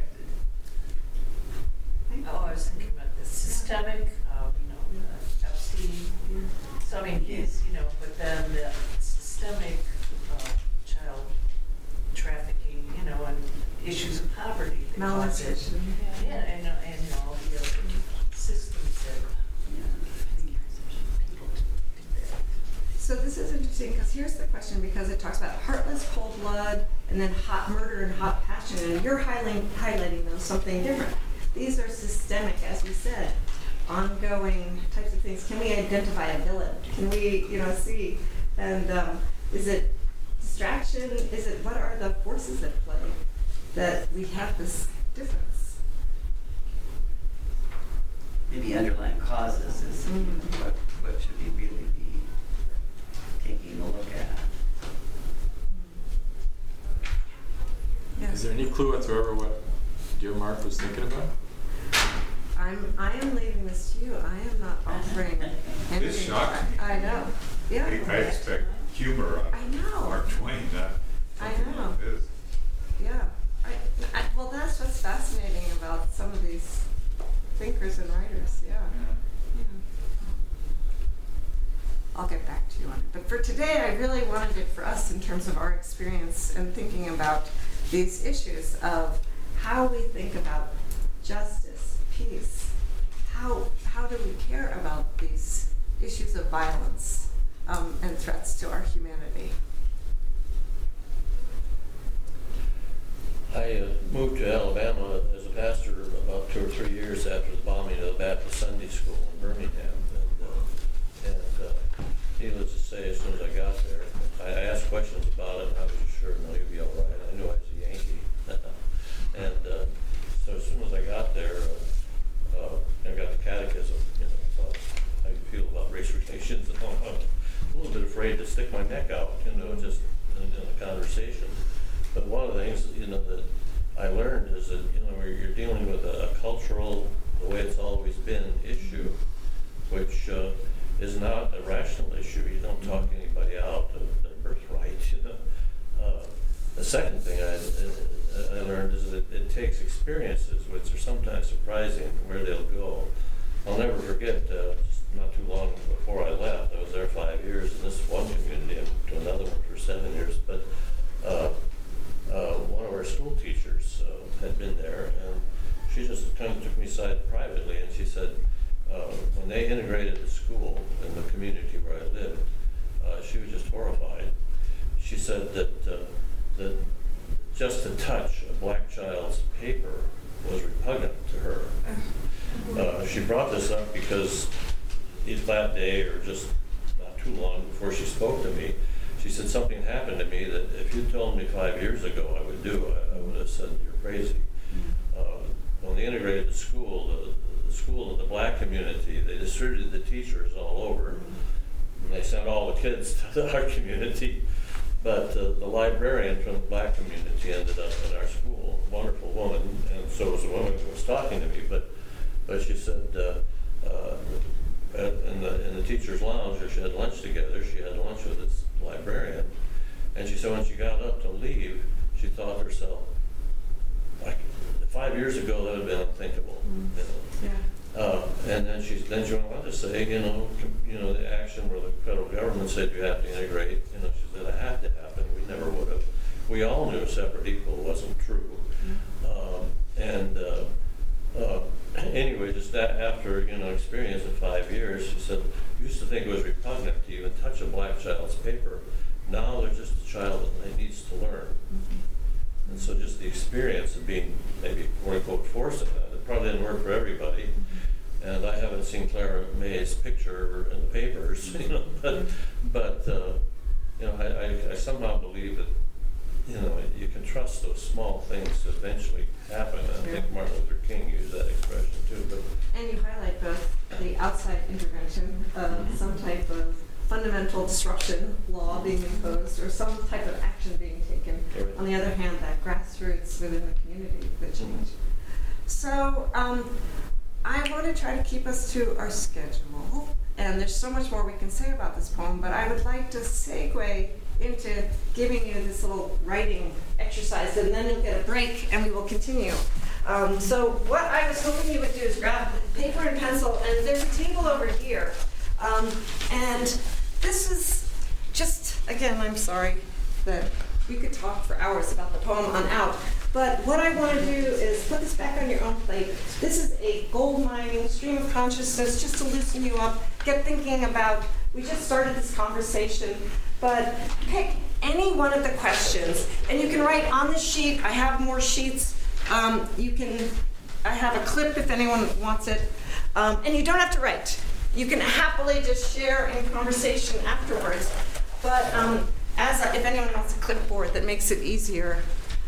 Oh, I was thinking about the systemic, uh, you know, uh, Epstein. So I mean, he's, you know, but then the systemic uh, child trafficking, you know, and issues of poverty. that cause it. Malnutrition. Yeah, and, uh, and you know, all the other systems that, yeah, people do that. So this is interesting because here's the question, because it talks about heartless cold blood and then hot murder and hot passion, and you're highlighting, highlighting those something different. These are systemic, as we said, ongoing types of things. Can we identify a villain? Can we, you know, see? And um, is it distraction? Is it, what are the forces at play that we have this difference? Maybe underlying causes is you know, what what should we really be taking a look at. Yes. Is there any clue whatsoever what Dear Mark was thinking about? I'm, I am leaving this to you. I am not offering anything. This shocks me. I know. Yeah. I I expect humor out I know. of Mark Twain, not I something know. like this. Yeah. I, I, well, that's what's fascinating about some of these thinkers and writers. Yeah. Yeah. I'll get back to you on it. But for today, I really wanted it for us in terms of our experience and thinking about these issues of how we think about justice, peace. How, how do we care about these issues of violence um, and threats to our humanity? I uh, moved to Alabama as a pastor about two or three years after the bombing of the Baptist Sunday School in Birmingham. And, uh, and uh, needless to say, as soon as I got there, I asked questions about it, and I was sure, no, you'll be all right. I knew I was a Yankee. and uh, so as soon as I got there, uh, uh, I got the catechism, you know, about how you feel about race relations, and all. I'm a little bit afraid to stick my neck out, you know, just in, in a conversation. But one of the things, you know, that I learned is that, you know, where you're dealing with a, a cultural, the way it's always been, issue, which uh, is not a rational issue. You don't talk anybody out of their birthright, you know. Uh, the second thing I, I learned is that it takes experiences, which are sometimes surprising, where they'll go. I'll never forget, uh, not too long before I left, I was there five years in this one community, and to another one for seven years, but uh, uh, one of our school teachers uh, had been there, and she just kind of took me aside privately, and she said, uh, when they integrated the school in the community where I lived, uh, she was just horrified. She said that, uh, that just to touch a black child's paper was repugnant to her. Uh, she brought this up because that day, or just not too long before she spoke to me, she said something happened to me that if you told me five years ago I would do, I, I would have said you're crazy. Uh, when they integrated the school, the, the school in the black community, they distributed the teachers all over, and they sent all the kids to our community. But uh, the librarian from the black community ended up in our school, a wonderful woman, and so was the woman who was talking to me. But but she said uh, uh, in the in the teacher's lounge, where she had lunch together, she had lunch with this librarian, and she said when she got up to leave, she thought to herself, like five years ago that would have been unthinkable, mm. you know. Yeah. Uh, and then she then she went on to say, you know, com, you know, the action where the federal government said you have to integrate, you know, she said it had to happen. We never would have. We all knew separate equal wasn't true, mm. um, and uh, uh, anyway, just a- after, you know, experience of five years, she said, you used to think it was repugnant to even touch a black child's paper. Now they're just a child that needs to learn. And so just the experience of being maybe quote unquote forced in that, it probably didn't work for everybody. And I haven't seen Clara May's picture in the papers, you know, but, but uh, you know, I, I, I somehow believe that, you know, you can trust those small things to eventually happen. And I think Martin Luther King used that expression too. But And you highlight both the outside intervention of some type of fundamental disruption law being imposed or some type of action being taken. Right. On the other hand, that grassroots within the community could change. So um, I want to try to keep us to our schedule. And there's so much more we can say about this poem, but I would like to segue into giving you this little writing exercise, and then you'll get a break and we will continue. Um, so what I was hoping you would do is grab paper and pencil, and there's a table over here. Um, and this is just, again, I'm sorry that we could talk for hours about the poem on out, but what I want to do is put this back on your own plate. This is a gold mining stream of consciousness just to loosen you up, get thinking about, we just started this conversation, but pick any one of the questions, and you can write on the sheet. I have more sheets. Um, you can, I have a clip if anyone wants it, um, and you don't have to write. You can happily just share in conversation afterwards, but um, as a, if anyone wants a clipboard that makes it easier.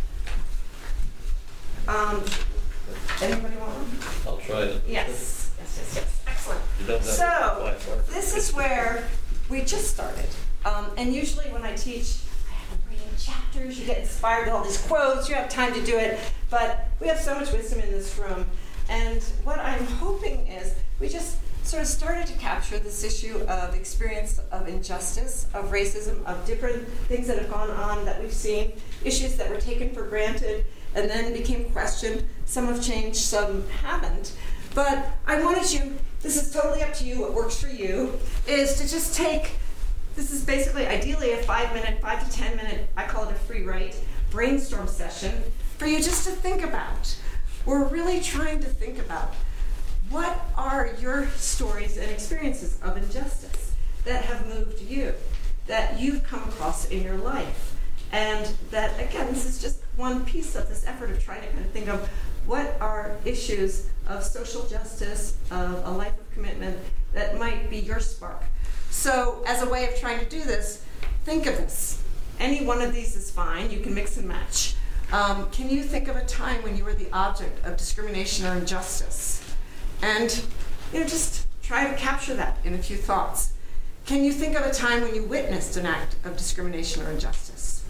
Um, anybody want one? I'll try it. Yes, yes, yes, yes. Excellent. You don't have So, a black marker. this is where we just started. Um, and usually when I teach, I have them reading chapters, you get inspired with all these quotes, you have time to do it, but we have so much wisdom in this room. And what I'm hoping is we just sort of started to capture this issue of experience of injustice, of racism, of different things that have gone on that we've seen, issues that were taken for granted and then became questioned. Some have changed, some haven't. But I wanted you, this is totally up to you, what works for you, is to just take, this is basically ideally a five minute, five to ten minute, I call it a free write, brainstorm session for you just to think about. We're really trying to think about what are your stories and experiences of injustice that have moved you, that you've come across in your life. And that, again, this is just one piece of this effort of trying to kind of think of what are issues of social justice, of a life of commitment that might be your spark. So as a way of trying to do this, think of this. Any one of these is fine. You can mix and match. Um, can you think of a time when you were the object of discrimination or injustice? And you know, just try to capture that in a few thoughts. Can you think of a time when you witnessed an act of discrimination or injustice?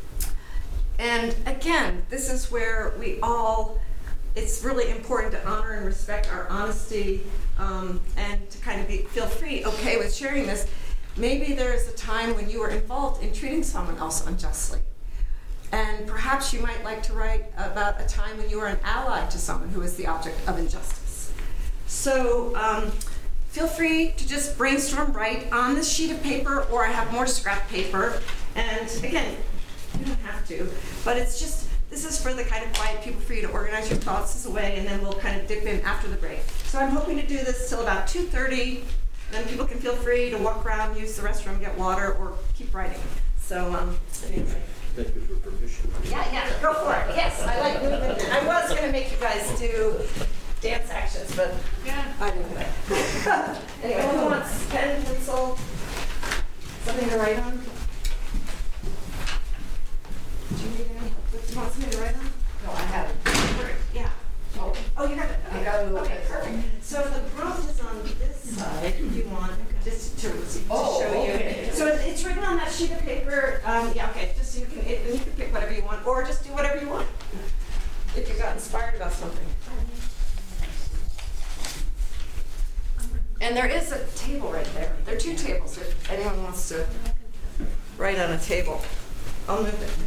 And again, this is where we all, it's really important to honor and respect our honesty, um, and to kind of be, feel free, okay, with sharing this. Maybe there is a time when you were involved in treating someone else unjustly. And perhaps you might like to write about a time when you were an ally to someone who was the object of injustice. So um, feel free to just brainstorm, write on this sheet of paper, or I have more scrap paper. And again, you don't have to, but it's just, this is for the kind of quiet people for you to organize your thoughts this way, and then we'll kind of dip in after the break. So I'm hoping to do this till about two thirty, then people can feel free to walk around, use the restroom, get water, or keep writing. So um, anyway. Thank you for permission. Yeah, yeah, go for it. Yes, I like movement. I was going to make you guys do dance actions, but Yeah. I didn't. Anyway, who wants pen, pencil, something to write on? Do you need any help? Do you want something to write on? No, I haven't. Yeah. Oh, oh, you have it. I got a little Okay, pencil. perfect. So the prompt is on this side, if you want, just to, to Oh, show you. okay. So it- it's written on that sheet of paper. Um, yeah, okay, just so you can, it, and you can pick whatever you want, or just do whatever you want, if you got inspired about something. And there is a table right there. There are two tables if anyone wants to write on a table. I'll move it.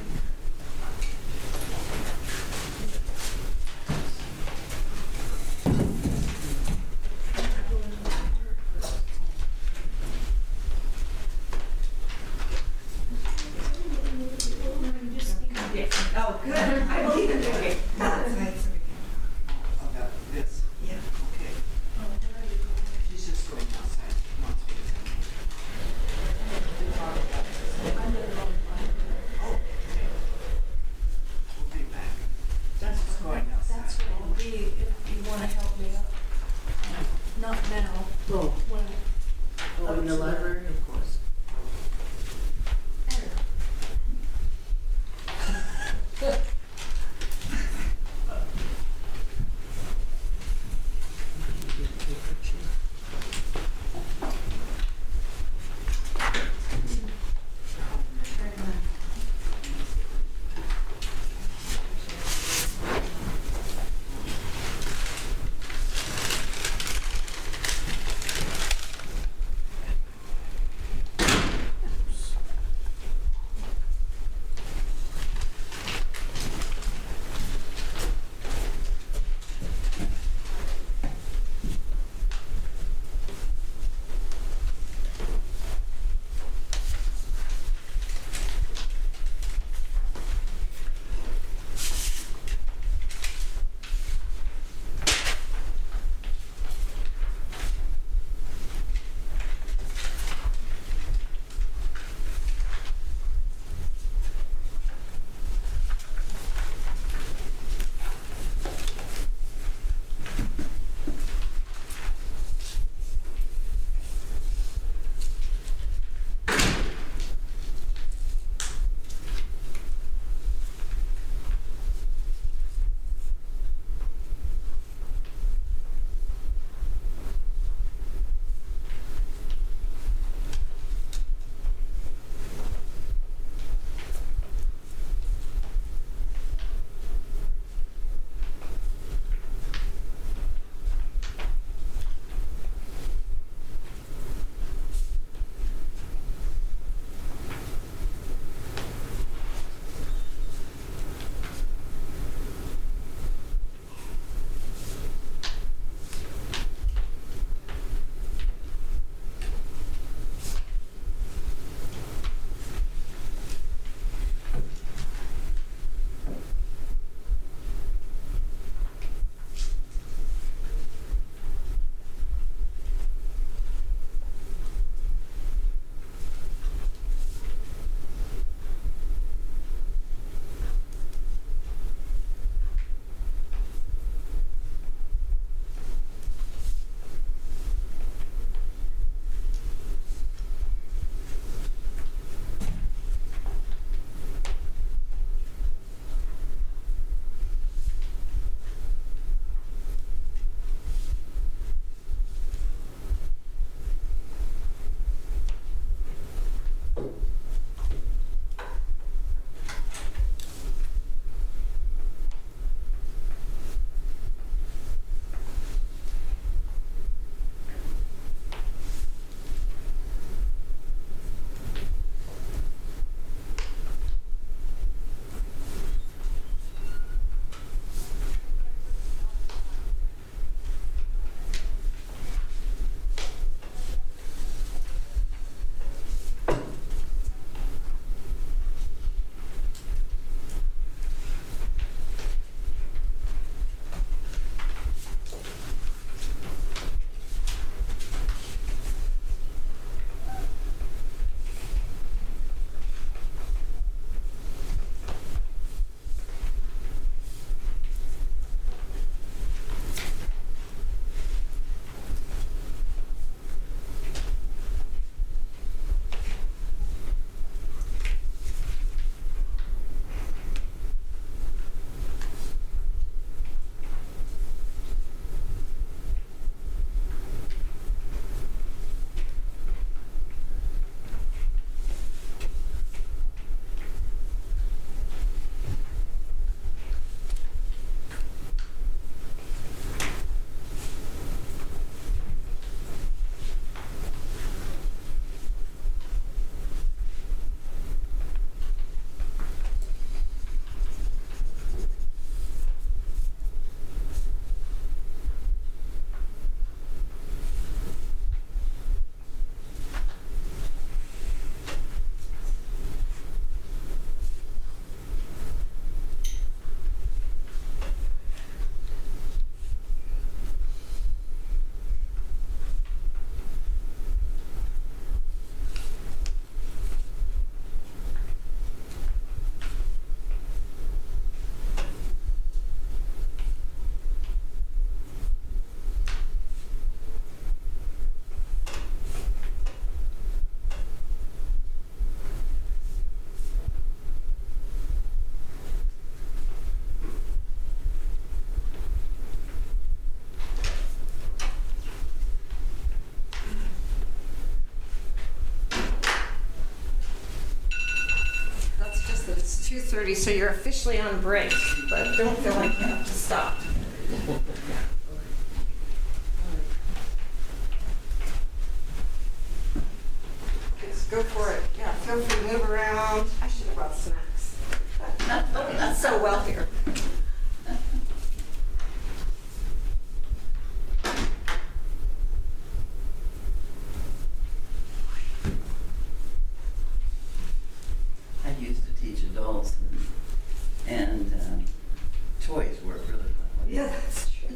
Oh, good. I believe in doing it. About this. Yeah. Oh, when oh, in the library, of course. thirty, so you're officially on break, but don't feel like you have to stop. Just go for it. Yeah, feel free to move around. I should have brought snacks. It's so well here. I used to teach adults, and, and um, toys work really well. Yeah, that's true.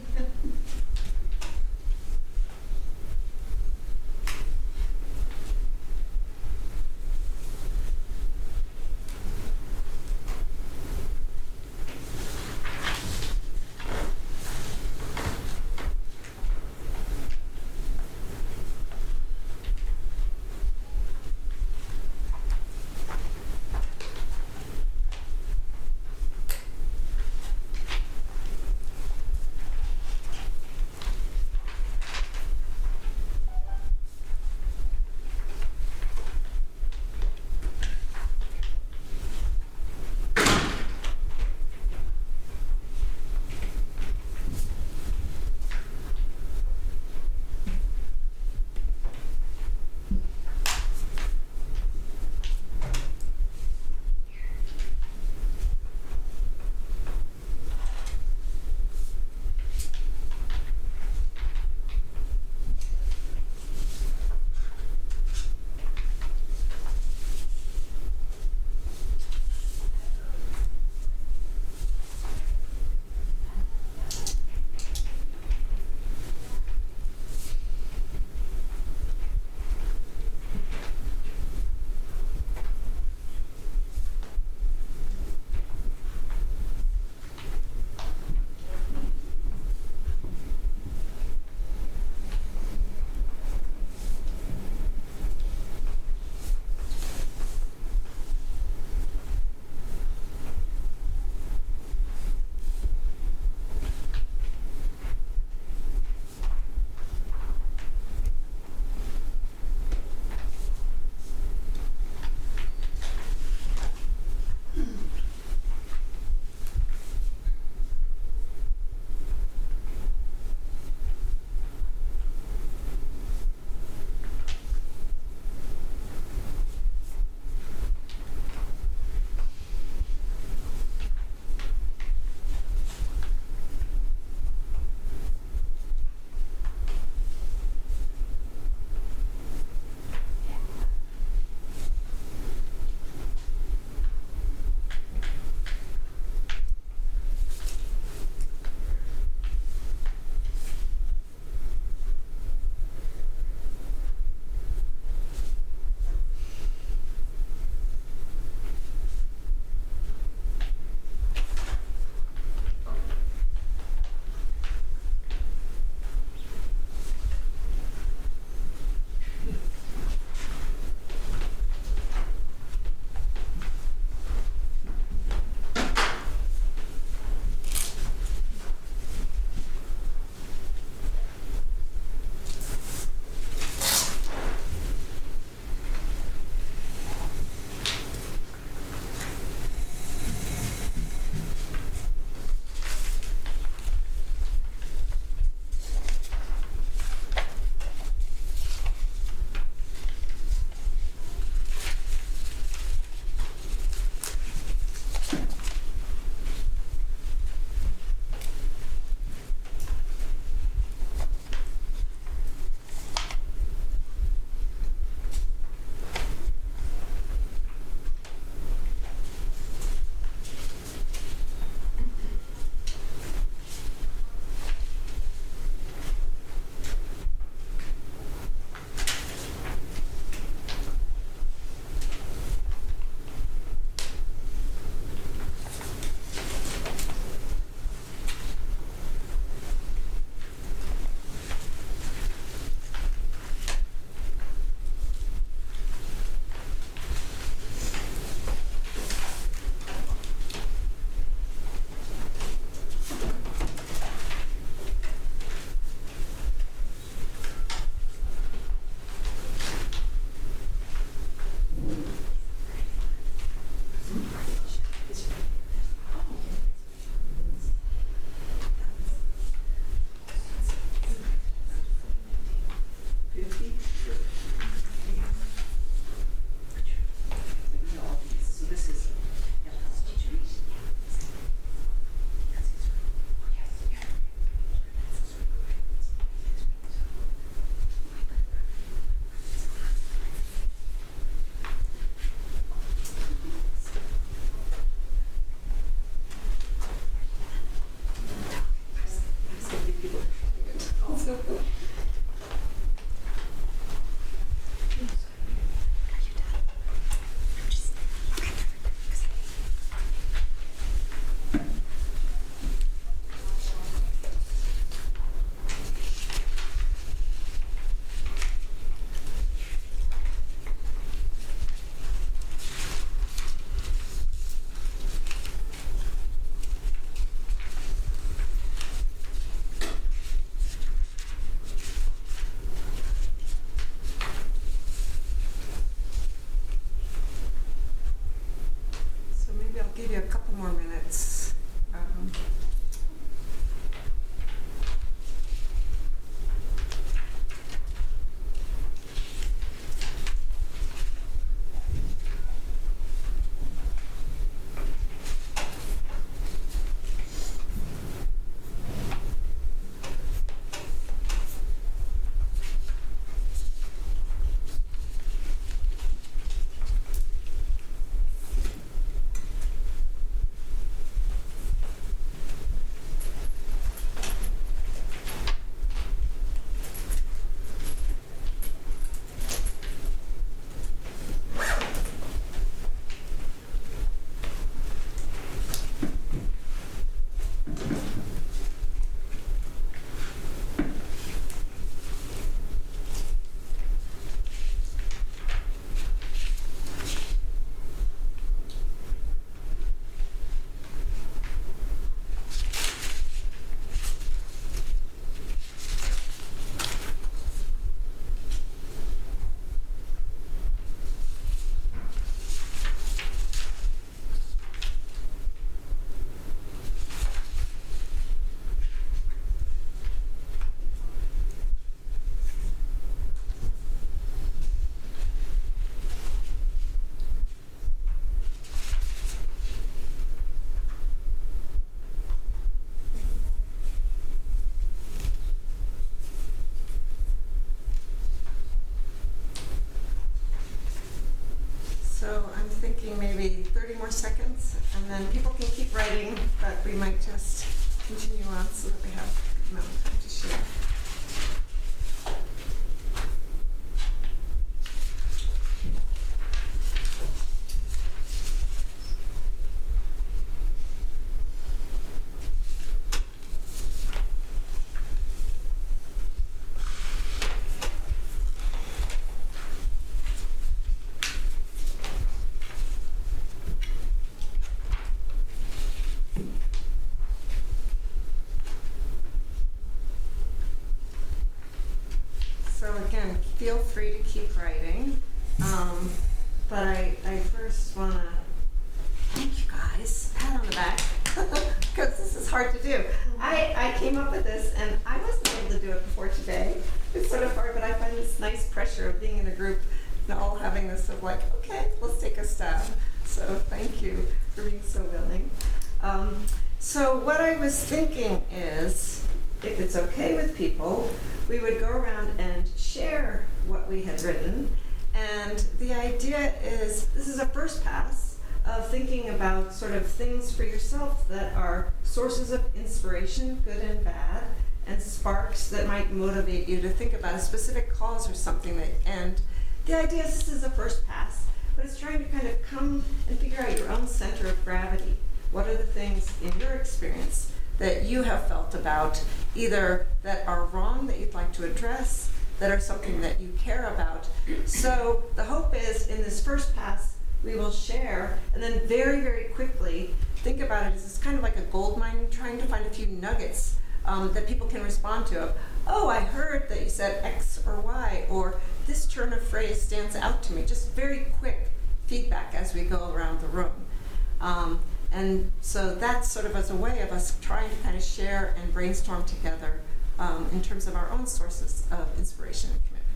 feel free to keep writing. Um, but I, I first want to thank you guys, pat on the back, because this is hard to do. I, I came up with this, and I wasn't able to do it before today. It's sort of hard, but I find this nice pressure of being in a group and all having this of like, okay, let's take a stab. So thank you for being so willing. Um, so what I was thinking is, if it's okay with people, we would go around and share what we had written. And the idea is, this is a first pass of thinking about sort of things for yourself that are sources of inspiration, good and bad, and sparks that might motivate you to think about a specific cause or something that, and the idea is this is a first pass, but it's trying to kind of come and figure out your own center of gravity. What are the things in your experience that you have felt about, either that are wrong that you'd like to address, that are something that you care about? So the hope is, in this first pass, we will share, and then very, very quickly think about it as it's kind of like a gold mine, trying to find a few nuggets um, that people can respond to. Of, oh, I heard that you said X or Y, or this turn of phrase stands out to me. Just very quick feedback as we go around the room. Um, and so that's sort of as a way of us trying to kind of share and brainstorm together um, in terms of our own sources of inspiration and commitment.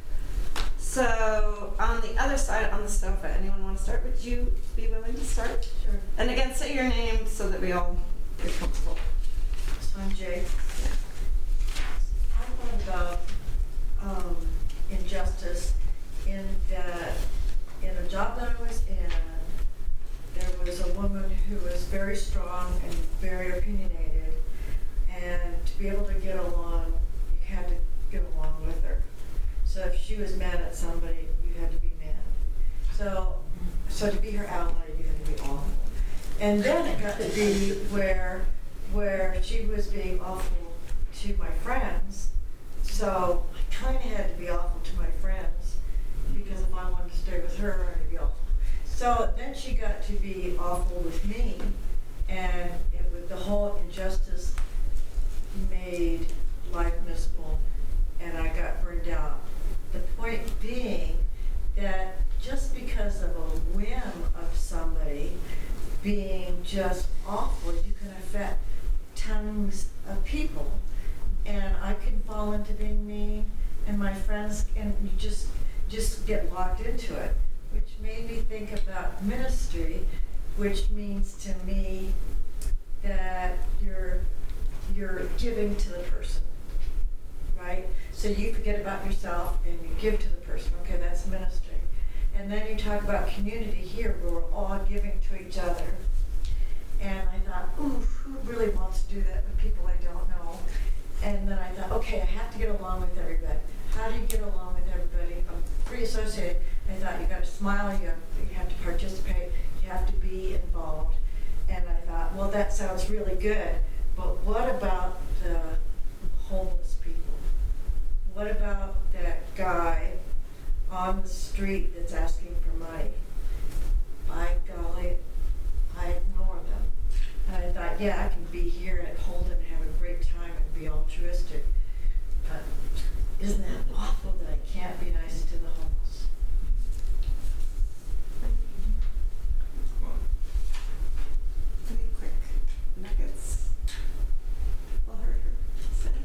So on the other side, on the sofa, anyone want to start? Would you be willing to start? Sure. And again, say your name so that we all get comfortable. So I'm Jay. I thought about um, injustice in that in a job that I was in, there was a woman who was very strong and very opinionated, and to be able to get along, you had to get along with her. So if she was mad at somebody, you had to be mad. So, so to be her ally, you had to be awful. And then it got to be where, where she was being awful to my friends. So I kind of had to be awful to my friends, because if I wanted to stay with her, I had to be awful. So then she got to be awful with me, and it was, the whole injustice made life miserable, and I got burned out. The point being that just because of a whim of somebody being just awful, you can affect tons of people. And I can fall into being mean, and my friends, and you just just get locked into it, which made me think about ministry, which means to me that you're you're giving to the person, right? So you forget about yourself and you give to the person. Okay, that's ministry. And then you talk about community here, where we're all giving to each other. And I thought, ooh, who really wants to do that with people I don't know? And then I thought, okay, I have to get along with everybody. How do you get along with everybody? I'm free associated. I thought, you got to smile, you have, you have to participate, you have to be involved. And I thought, well, that sounds really good, but what about the homeless people? What about that guy on the street that's asking for money? By golly, I ignore them. And I thought, yeah, I can be here at Holden and have a great time and be altruistic, but isn't that awful that I can't be nice to the homeless? Any quick nuggets? Well heard her say.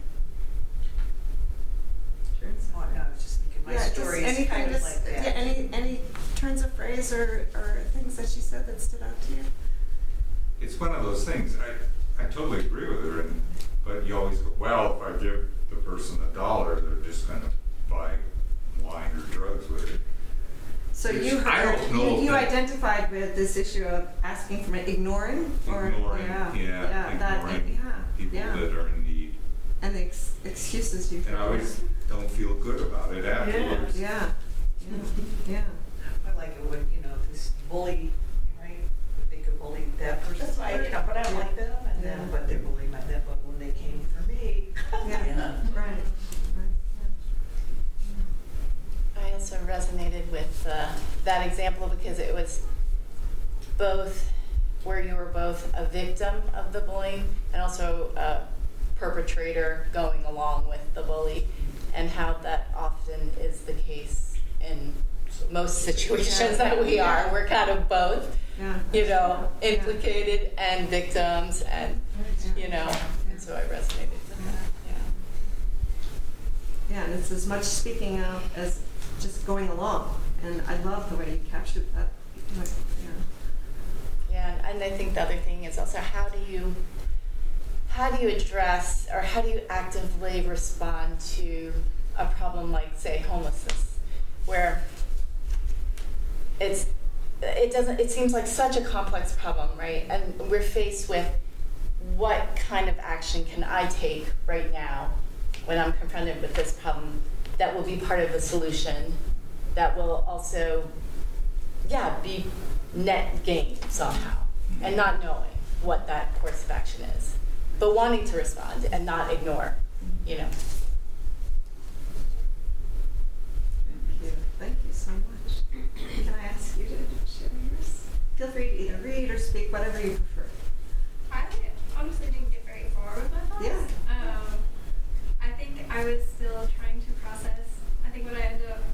Oh, no, I was just thinking my Yeah, just story is any kind of just- like that. Yeah, any any turns of phrase or, or things that she said that stood out to you? It's one of those things, I, I totally agree with her, and, but you always go, well, if I give the person a dollar, they're just gonna buy wine or drugs with it. So Which you I heard, don't know you, you that- identified with this issue of asking for money, ignoring? Or, Ignoring, yeah, yeah, that, ignoring yeah, people yeah. that are in need. And the ex- excuses you And I always don't feel good about it afterwards. Yeah, yeah, yeah. I like it when, you know, this bully, right? They could bully that person. That's why I- Yeah, but I don't like them, and then, Yeah. but they bully my, that, but when they came for me. Yeah, Yeah. right, right. I also resonated with uh, that example because it was both where you were both a victim of the bullying and also a perpetrator going along with the bully. and how that often is the case in most situations that we are. We're kind of both, Yeah. you know, Yeah. implicated and victims, and, you know, and so I resonated with that, yeah. Yeah, and it's as much speaking out as just going along. And I love the way you captured that. Like, yeah. Yeah, and, and I think the other thing is also how do you how do you address or how do you actively respond to a problem like, say, homelessness, where it's it doesn't it seems like such a complex problem, right? And we're faced with what kind of action can I take right now when I'm confronted with this problem that will be part of the solution, that will also, yeah, be net gain somehow, and not knowing what that course of action is, but wanting to respond and not ignore, you know. Thank you. Thank you so much. Can I ask you to share yours? Feel free to either read or speak, whatever you prefer. I honestly didn't get very far with my thoughts. Yeah. Um, I think I was still trying to process. I think what I ended up,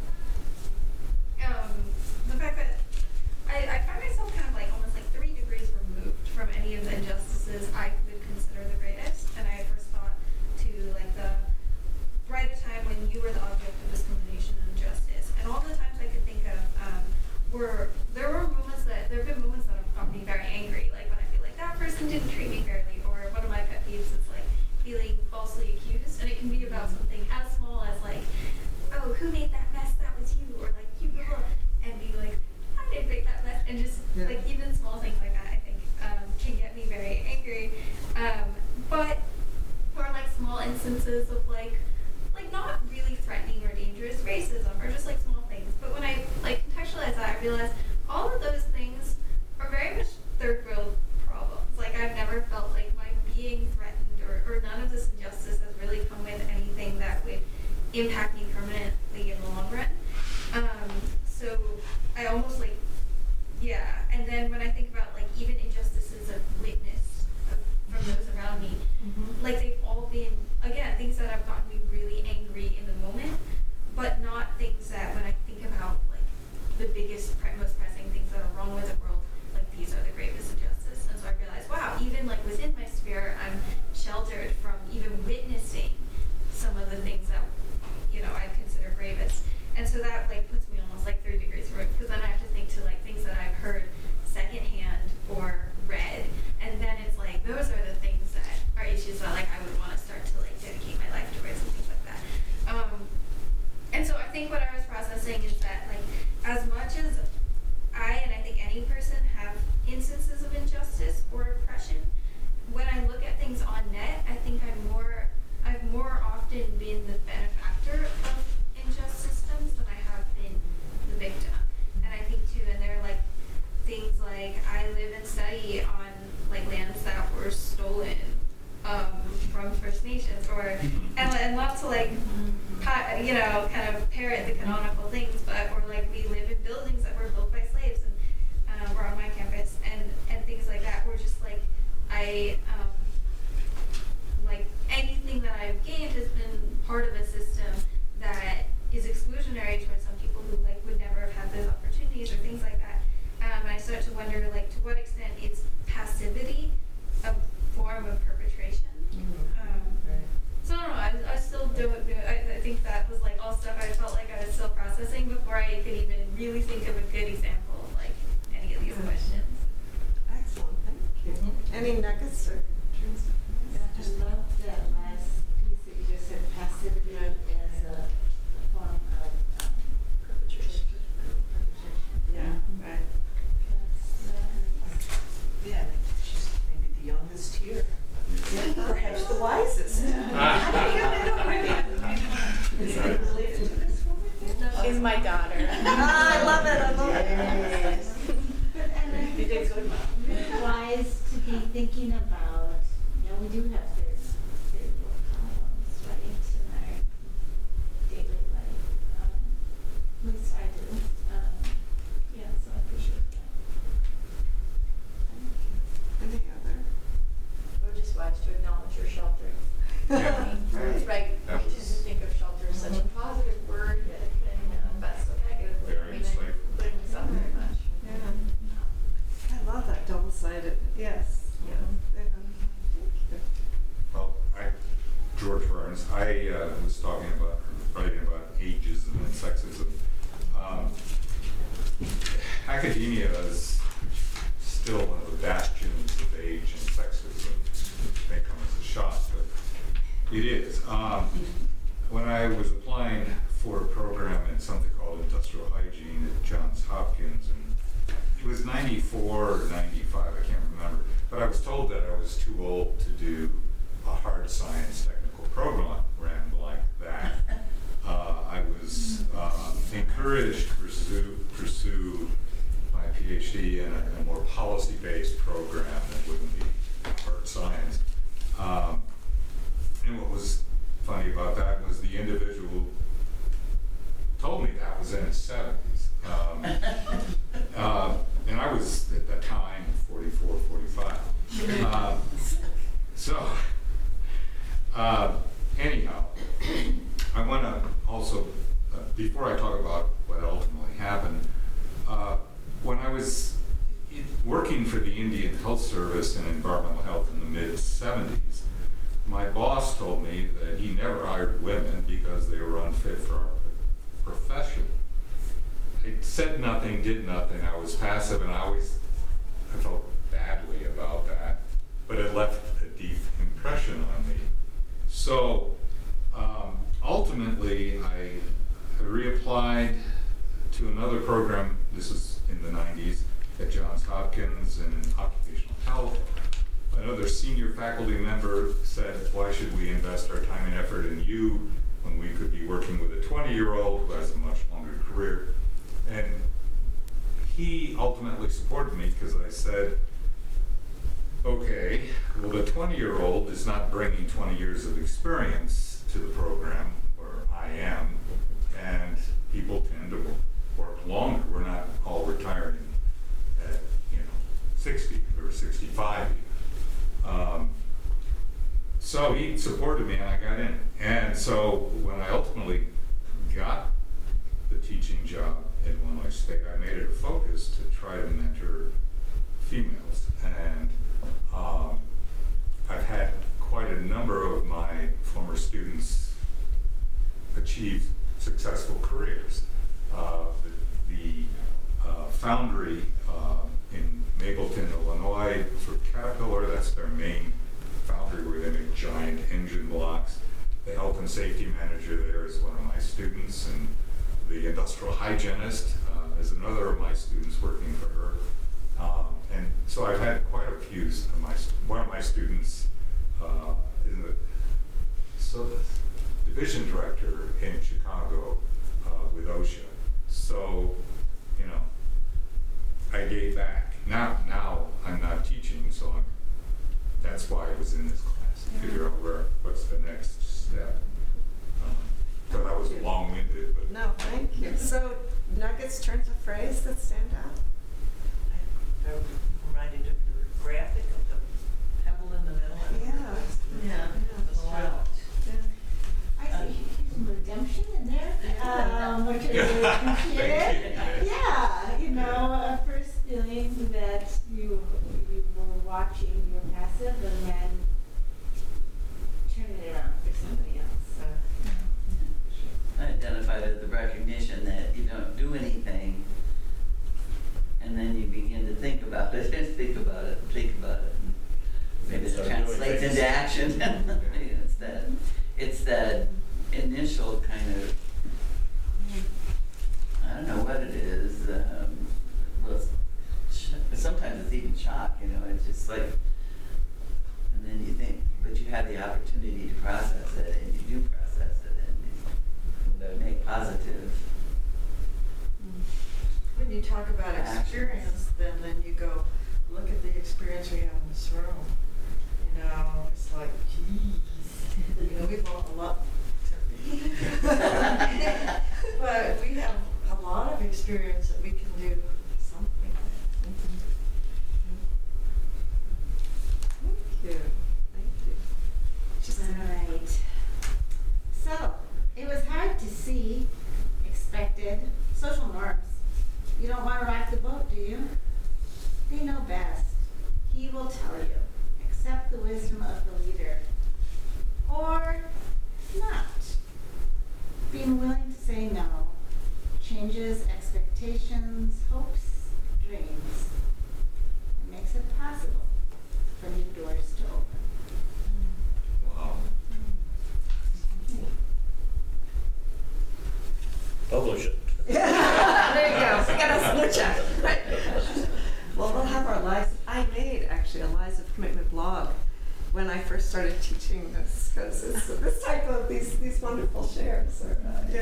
um, the fact that I, I find myself kind of like almost like three degrees removed from any of the injustices I would consider the greatest. And I first thought to like the right time when you were the object of discrimination and injustice. And all the times I could think of um, were, there were moments that, there have been moments that have got me very angry. Like when I feel like that person didn't treat me fairly, or one of my pet peeves is like feeling falsely accused. And it can be about something as small as like, oh, who made that mess? That was you. Or like, you blah, blah, and be like, I didn't make that mess. And just Yeah. like even small things like that, I think um, can get me very angry. Um, but for like small instances of like, like not really threatening or dangerous racism or just like small things. But when I like contextualize that, I realize all of those things are very much third world problems. Like I've never felt like my being threatened or, or none of this injustice has really come with anything that would impact me permanently in the long run. Um, so I almost like, yeah. And then when I think about like even injustices I've witnessed of, from those around me, Mm-hmm. like they've all been, again, things that have gotten me really angry in the moment, but not things that when I think about like the biggest, pre- most pressing things that are wrong with the world, like these are the gravest injustices. And so I realized, wow, even like within my sphere, I'm sheltered from even witnessing some of the things that, you know, I consider gravest. And so that like puts me almost like three degrees removed, because then I have to think to like things that I've heard secondhand or read, and then it's like those are the things that are issues that like I would want to start to like dedicate my life towards and things like that. Um, and so I think what I was processing is that like as much as I and I think any person have instances of injustice or oppression, when I look at things on net, I think I'm more I've more often been the benefactor of unjust systems than I have been the victim. And I think too, and they're like things like I live and study on like lands that were stolen um, from First Nations, or and, and not to like pa- you know kind of parrot the canonical things, but or like we live in buildings that were built by slaves and um, were on my campus and and things like that. Were just like I um, like anything that I've gained has been part of a system that is exclusionary towards some people who like would never have had those opportunities or things like that. Um, and I start to wonder like to what extent is passivity a form of perpetration. Um, so I don't know, I, I still don't know, I, I think that was like all stuff I felt like I was still processing before I could even really think of a good example of like any of these questions. Excellent, thank you. Any nuggets or dreams? Yeah, I love that last piece that you just said, passivity as a form of um, perpetration. Yeah, right. Yeah, like she's maybe the youngest here, perhaps the wisest. She's my daughter. Ah, I love it, I love it. But and I think it's really wise to be thinking about, you know, we do have third, third world problems, right, in our daily life. Um, at least I do. Um, yeah, so I appreciate that. Any other? Or just wise to acknowledge your shelter. Yeah. Right. That We tend to was- think of shelter as such I uh, was talking about, writing about ageism and sexism, um, academia is still one of the bastions of age and sexism. It may come as a shock, but it is. Um, when I was applying for a program in something called industrial hygiene at Johns Hopkins, and it was ninety-four or ninety-five, I can't remember, but I was told that I was too old to do a hard science technical program like that. Uh, I was uh, encouraged to pursue, pursue my PhD in a, a more policy-based program that wouldn't be hard science. Um, and what was funny about that was the individual told me that was in his seventies. Um, uh, and I was, at that time, forty-four, forty-five. Uh, so, uh, anyhow, I want to also, uh, before I talk about what ultimately happened, uh, when I was in, working for the Indian Health Service in environmental health in the mid seventies, my boss told me that he never hired women because they were unfit for our profession. I said nothing, did nothing. I was passive, and I always I felt badly about that, but it left a deep impression on me. So um, ultimately, I, I reapplied to another program. This is in the nineties at Johns Hopkins in occupational health. Another senior faculty member said, "Why should we invest our time and effort in you when we could be working with a twenty-year-old who has a much longer career?" And he ultimately supported me because I said, okay, well, the twenty-year-old is not bringing twenty years of experience to the program, or I am, and people tend to work longer. We're not all retiring at, you know, sixty or sixty-five. Um, so he supported me, and I got in. And so when I ultimately got the teaching job at Illinois State, I made it a focus to try to mentor females. And um, I've had quite a number of my former students achieve successful careers. Uh, the the uh, foundry uh, in Mapleton, Illinois, for Caterpillar, that's their main foundry where they make giant engine blocks. The health and safety manager there is one of my students, and the industrial hygienist uh, is another of my students working for her. Um, and so I've had quite a few of my, one of my students uh, is the so the division director in Chicago uh, with OSHA. So, you know, I gave back. Now, now I'm not teaching, so I'm, that's why I was in this class, to figure out where, what's the next step. Um, so that was long-winded, but. No, thank you. So, nuggets, turns of phrase that stand out? I'm reminded of your graphic of the pebble in the middle. Yeah. Yeah. That's true. I see some redemption in there, um, which I really appreciate. Yeah, you know, a first feeling that you you were watching, you were passive, and then turning it around for somebody else. So, I identified it as the recognition that you don't do anything, and then you begin to think about it, and think about it, and think about it, and maybe it Start doing translates things. into action. It's that, it's that initial kind of, I don't know what it is. Um, well, it's sh- sometimes it's even shock, you know. It's just like, and then you think, but you have the opportunity to process it, and you do process it, and you make positive. When you talk about experience, then then you go, look at the experience we have in this room. You know, it's like, geez, you know, we've all a lot. But we have a lot of experience that we can do something with. Thank you. Thank you. Just all right. So, it was hard to see expected social norms. You don't want to rock the boat, do you? They know best. He will tell you. Accept the wisdom of the leader. Or not. being willing to say no changes expectations, hopes, dreams. It makes it possible for new doors to open. Wow. Publish it. There you go. We got us in the chat. Right. Well, we'll have our lives. I made actually a Lives of Commitment blog when I first started teaching this, because it's this type of these these wonderful shares. Are, uh, yeah.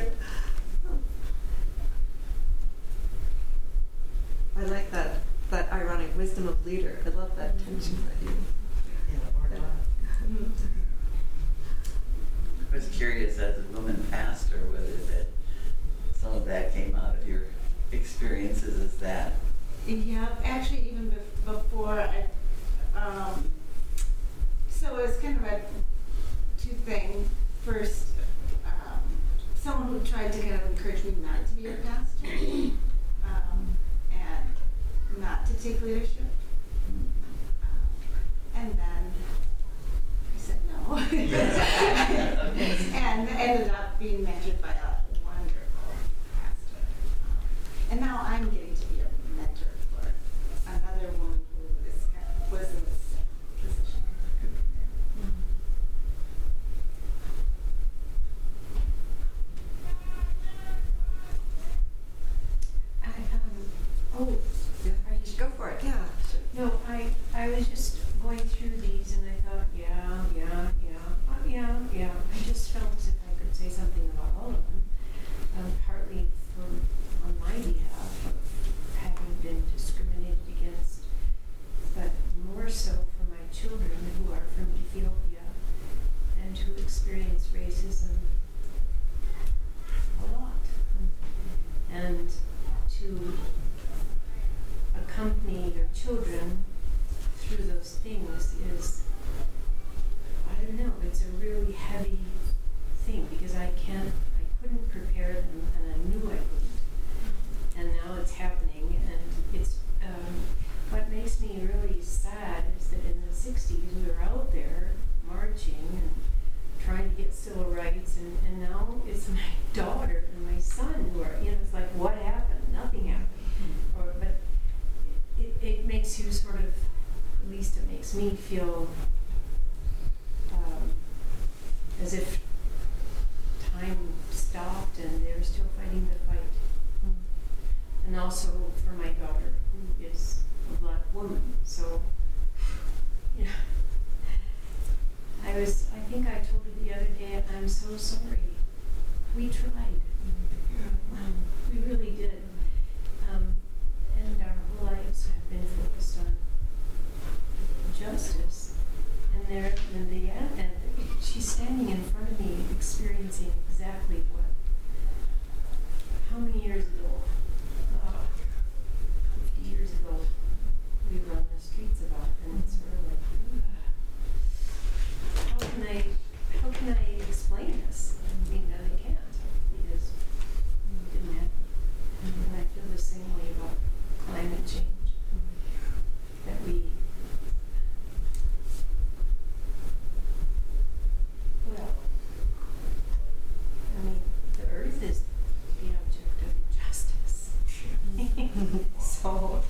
I like that that ironic wisdom of leader. I love that tension that you. Yeah, or not. I was curious as a woman pastor whether that some of that came out of your experiences as that. Yeah, actually, even bef- before I, um, so it was kind of a two thing. First, um, someone who tried to kind of encourage me not to be a pastor, um, and not to take leadership. Um, and then I said no. And ended up being mentored by a wonderful pastor. Um, and now I'm getting to be a mentor for another woman who is kind of, was in the same position. I, um, oh, Yeah. are you? Go for it. Yeah. Sure. No, I, I was just going through these and I thought, yeah, yeah, yeah, uh, yeah, yeah. I just felt as if I could say something about all of them, um, partly from, on my behalf of having been discriminated against, but more so for my children who are from Ethiopia and who experience racism a lot. And to accompany your children through those things is, I don't know, it's a really heavy thing because I can't, I couldn't prepare them and I knew I couldn't. And now it's happening and it's, um, what makes me really sad is that in the sixties we were out there marching and trying to get civil rights and, and now it's my daughter and my son who are, you know, it's like what happened? Nothing happened. Or, but it, it makes you sort of, at least it makes me feel um, as if time stopped and they're still fighting the fight. Mm. And also for my daughter, who is a black woman. So, yeah. I was, I think I told you the other day, I'm so sorry. We tried. Um, we really did. Um, and our whole lives have been focused on justice. And there, and the and she's standing in front of me, experiencing exactly what. How many years ago? Uh, Fifty years ago, we were on the streets about, and it's sort of like, uh, how can I, how can I explain this? I mean, no, they can't because it didn't happen. And I feel the same way about climate change. That we, well, I mean, the earth is the object of injustice. So,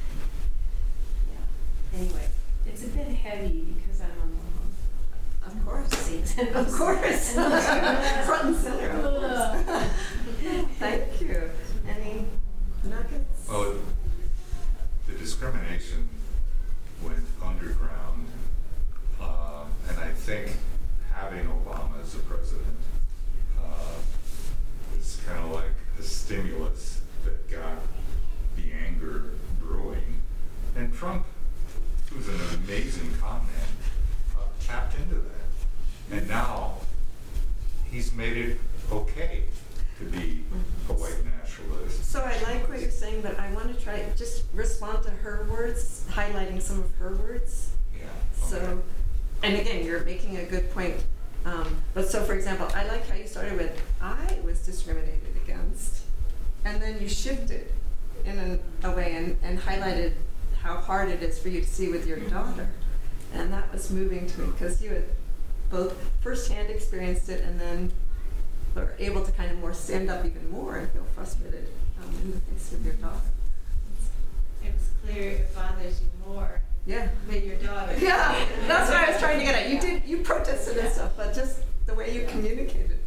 yeah. Anyway, it's a bit heavy because I'm on the Of course. seat. Of course. Front and center. Of course. Thank you. Any nuggets? Well, the discrimination went underground, uh, and I think having Obama as a president uh, was kind of like a stimulus that got the anger brewing. And Trump, who's an amazing con man, uh, tapped into that. And now he's made it okay to be a white nationalist. So I like what you're saying, but I want to try just respond to her words, highlighting some of her words. Yeah. So, okay. and again, you're making a good point. Um, but so, for example, I like how you started with, I was discriminated against, and then you shifted in an, a way and, and highlighted how hard it is for you to see with your daughter. And that was moving to me because you had both firsthand experienced it and then are able to kind of more stand up even more and feel frustrated um, in the face of your daughter. It was clear it bothers you more Yeah. than your daughter. Yeah, that's what I was trying to get at. You did, you protested and stuff, but just the way you communicated it.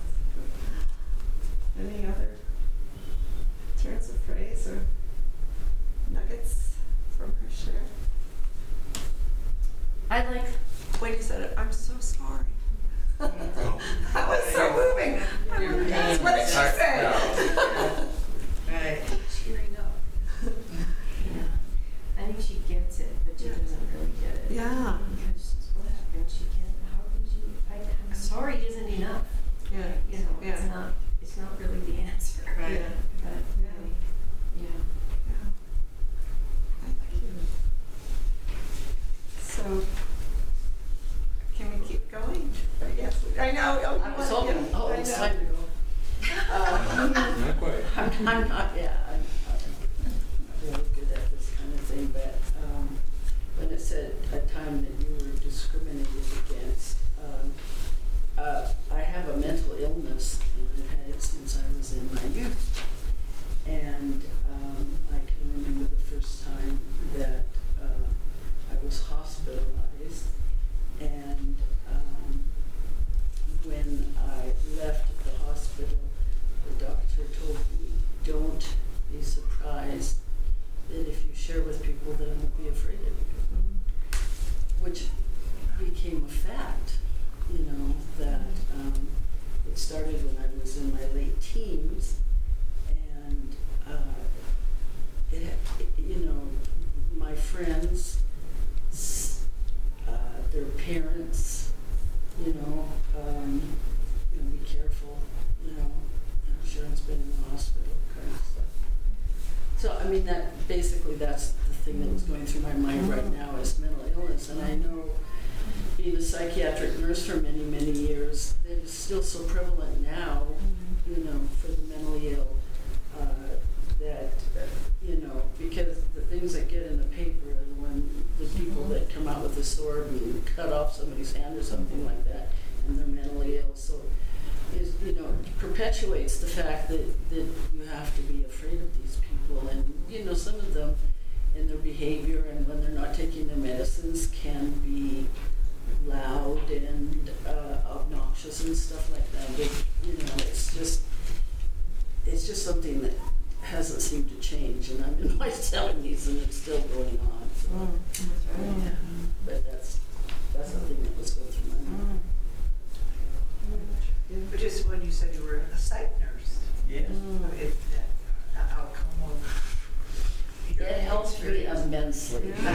was- Any other turns of phrase or nuggets from her share? I like, When you said it, I'm so sorry. That was so moving. Yes, what did she say? Right. Cheering up. Yeah. I think she gets it, but she doesn't really get it. Yeah. Because what happened? She can't, how could you, I, I'm sorry isn't enough. Yeah. You know, it's Yeah. not, it's not really the answer. Right. Yeah. But, Yeah. really, yeah. Yeah. Thank you. So, can we keep going? I guess, we- I know. Oh, you I was want- hoping, yeah, oh, I it's know. time to go. Uh, Not quite. I'm, I'm not, yeah, I'm, I'm really good at this kind of thing, but, um, when it said a time that you were discriminated against, um, uh, I have a mental illness, and I've had it since I was in my youth. And, um, I can remember the first time that, uh, I was hospitalized, and, um, when I left the hospital, the doctor told me, don't be surprised that if you share with people, they won't be afraid of you. Which became a fact, you know, that um, it started when I was in my late teens, and uh, it, it, you know, my friends, s- uh, their parents, you know, um, you know, be careful, you know, I'm sure it's been in the hospital, kind of stuff. So, I mean, that, basically, that's the thing that was going through my mind right now is mental illness, and I know being a psychiatric nurse for many, many years, it is still so prevalent now, you know, for the mentally ill, uh, that, uh, you know, because the things that get in the paper are when the people that come out with a sword and cut off somebody's hand or something like that, and they're mentally ill. So, is, you know, it perpetuates the fact that, that you have to be afraid of these people. And, you know, some of them in their behavior and when they're not taking their medicines can be loud and uh, obnoxious and stuff like that. But, you know, it's just, it's just something that hasn't seemed to change. And I'm in my seventies and it's still going on. So. Mm. Yeah. But that's, that's the thing that was going through my mind. But just when you said you were a psych nurse, Yes. it, that uh, outcome of your It helped me experience. immensely. Yeah.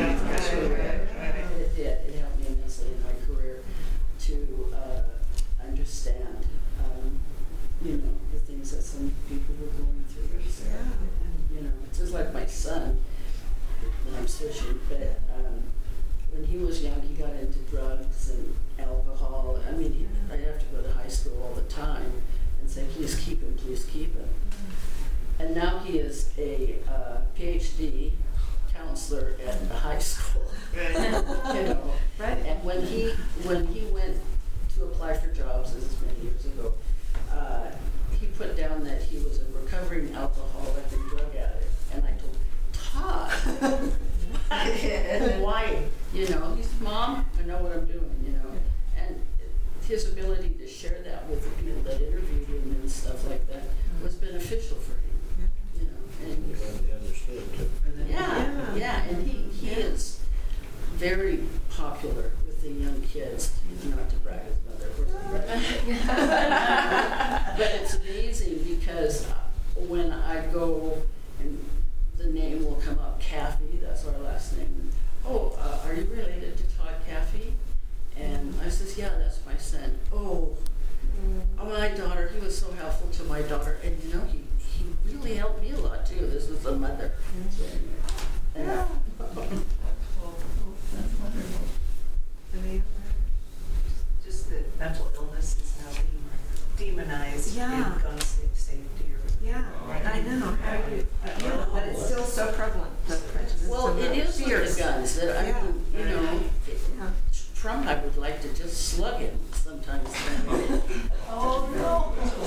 It did. It helped me immensely in my career to uh, understand, um, you know, the things that some people were going through. So, you know, it's just like my son, when I'm switching, but um, when he was young, he got into drugs and alcohol. I mean, he, I'd have to go to high school all the time and say, please keep him, please keep him. And now he is a uh, P H D counselor at the high school. Right. You know, Right. and when he when he went to apply for jobs, this is many years ago, uh, he put down that he was a recovering alcoholic and drug addict. And I told him, Todd, and why? You know, he said, Mom, I know what I'm doing, you know. And his ability to share that with the people that interviewed him and stuff like that was beneficial for him, you know. And He understood too. yeah, yeah, and he, he is very popular with the young kids, you know, not to brag his mother, of course, I'm bragging. But it's amazing because when I go and the name will come up, Kathy, that's our last name. Oh, uh, are you related to Todd Caffey? And I says, yeah, that's my son. Oh, oh, my daughter, he was so helpful to my daughter. And you know, he, he really helped me a lot too. This is the mother. So anyway, yeah. That's wonderful. Any other? Just that mental illness is now being demonized Yeah. in gun sa- safety or. Yeah, I know. How do you, yeah, but it's still so prevalent, the prejudice. Well, and it the is with fears. the guns that I Yeah. mean, you know, it, Yeah. Trump, I would like to just slug him sometimes. Oh, no.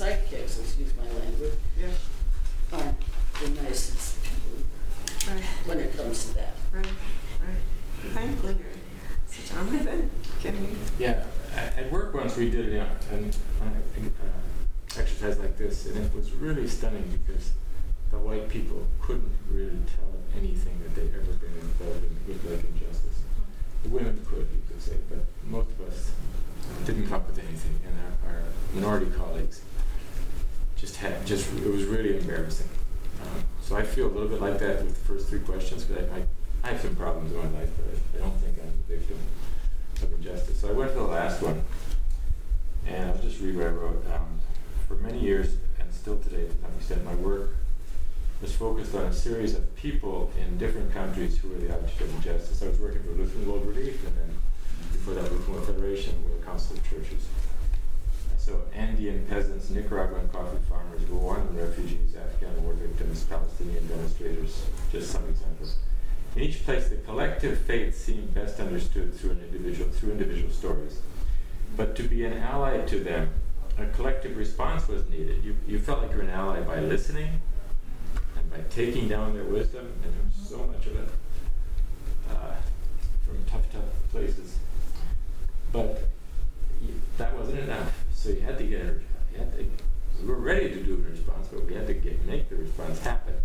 sidekicks, excuse my language, Yeah. aren't the nicest people Right. when it comes to that. Right. Right. Thank you. So Jonathan, can you? Yeah, at, at work once we did an, an, an uh, exercise like this, and it was really stunning because the white people couldn't really tell anything that they'd ever been involved in with like injustice. The women could, you could say, but most of us didn't come up with anything, and our, our minority colleagues just had just it was really embarrassing. Um, so I feel a little bit like that with the first three questions, but I, I, I have some problems in my life, but I, I don't think I'm a victim of injustice. So I went to the last one, and I'll just read what I wrote. Um, for many years, and still today to some extent, my work was focused on a series of people in different countries who were the object of injustice. I was working for Lutheran World Relief, and then before that Lutheran World Federation, we were Council of Churches. So Andean peasants, Nicaraguan coffee farmers, Rwandan refugees, Afghan war victims, Palestinian demonstrators, just some examples. In each place, the collective fate seemed best understood through an individual, through individual stories. But to be an ally to them, a collective response was needed. You, you felt like you were an ally by listening and by taking down their wisdom, and there was so much of it uh, from tough, tough places. But y- that wasn't enough. So you had to get, you had to, we were ready to do a response, but we had to get, make the response happen.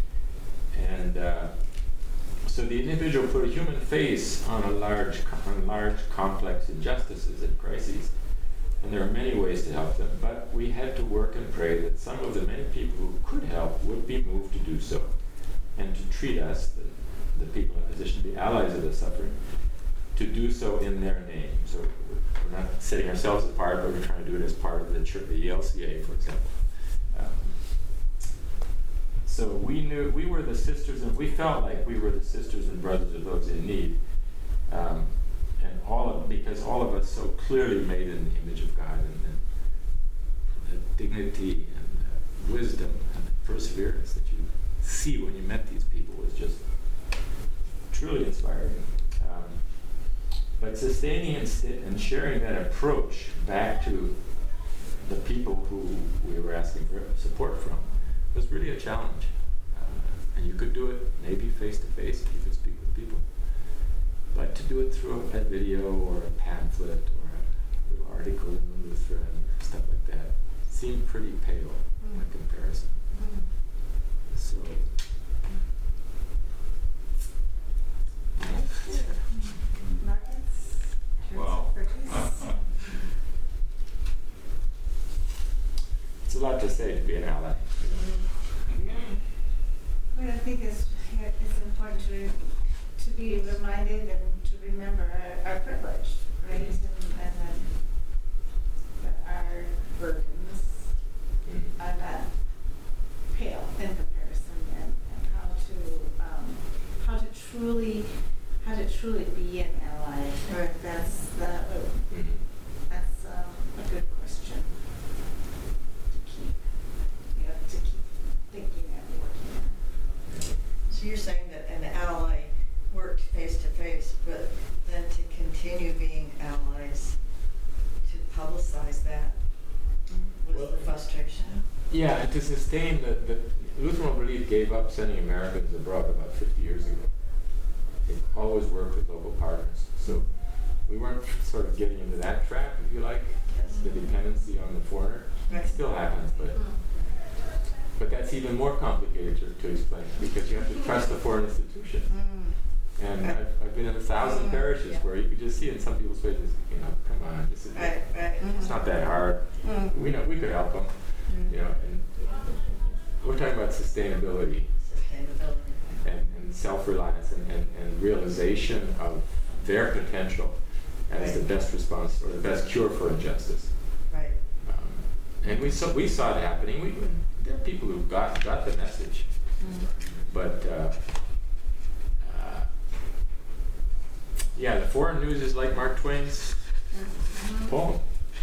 And uh, so the individual put a human face on a large, on large, complex injustices and crises. And there are many ways to help them, but we had to work and pray that some of the many people who could help would be moved to do so, and to treat us, the, the people in a position to be allies of the suffering, to do so in their name. So we're not setting ourselves apart, but we're trying to do it as part of the church, the E L C A, for example. Um, so we knew we were the sisters, and we felt like we were the sisters and brothers of those in need. Um, and all of because all of us so clearly made in the image of God, and, and the dignity and the wisdom and the perseverance that you see when you met these people was just truly inspiring. Um, But sustaining and, st- and sharing that approach back to the people who we were asking for support from was really a challenge. Uh, and you could do it maybe face to face, you could speak with people. But to do it through a, a video or a pamphlet or a little article in the Lutheran or stuff like that seemed pretty pale mm. by comparison. Mm. So. Wow. It's a lot to say to be an ally. You know? Well, I think it's, it's important to, to be reminded and to remember our, our privilege, right? And, and that, that our burdens Mm. are not pale in comparison, and, and how to, um, how to truly, how to truly be an ally. Right. That's the, Mm-hmm. that's um, a good question to keep, you know, to keep thinking and working on. So you're saying that an ally worked face to face, but then to continue being allies, to publicize that was Well, the frustration? Yeah, and to sustain the, the Lutheran World Relief gave up sending Americans abroad about fifty years ago. It always worked with local partners. So we weren't sort of getting into that trap, if you like, Yes. the dependency on the foreigner. Right. It still happens, but but that's even more complicated to, to explain because you have to trust the foreign institution. Mm. And I've, I've been in a thousand Mm. parishes Yeah. where you could just see in some people's faces, you know, come on, this is Right, right. it's not that hard. Mm. We know we could help them, Mm. you know. And we're talking about sustainability Sustainability. and, and self-reliance and, and, and realization of their potential as Right. the best response or the best cure for injustice. Right. Um, and we saw we saw it happening. We there are people who got got the message, Mm. but. Uh, uh, yeah, the foreign news is like Mark Twain's Mm-hmm. poem.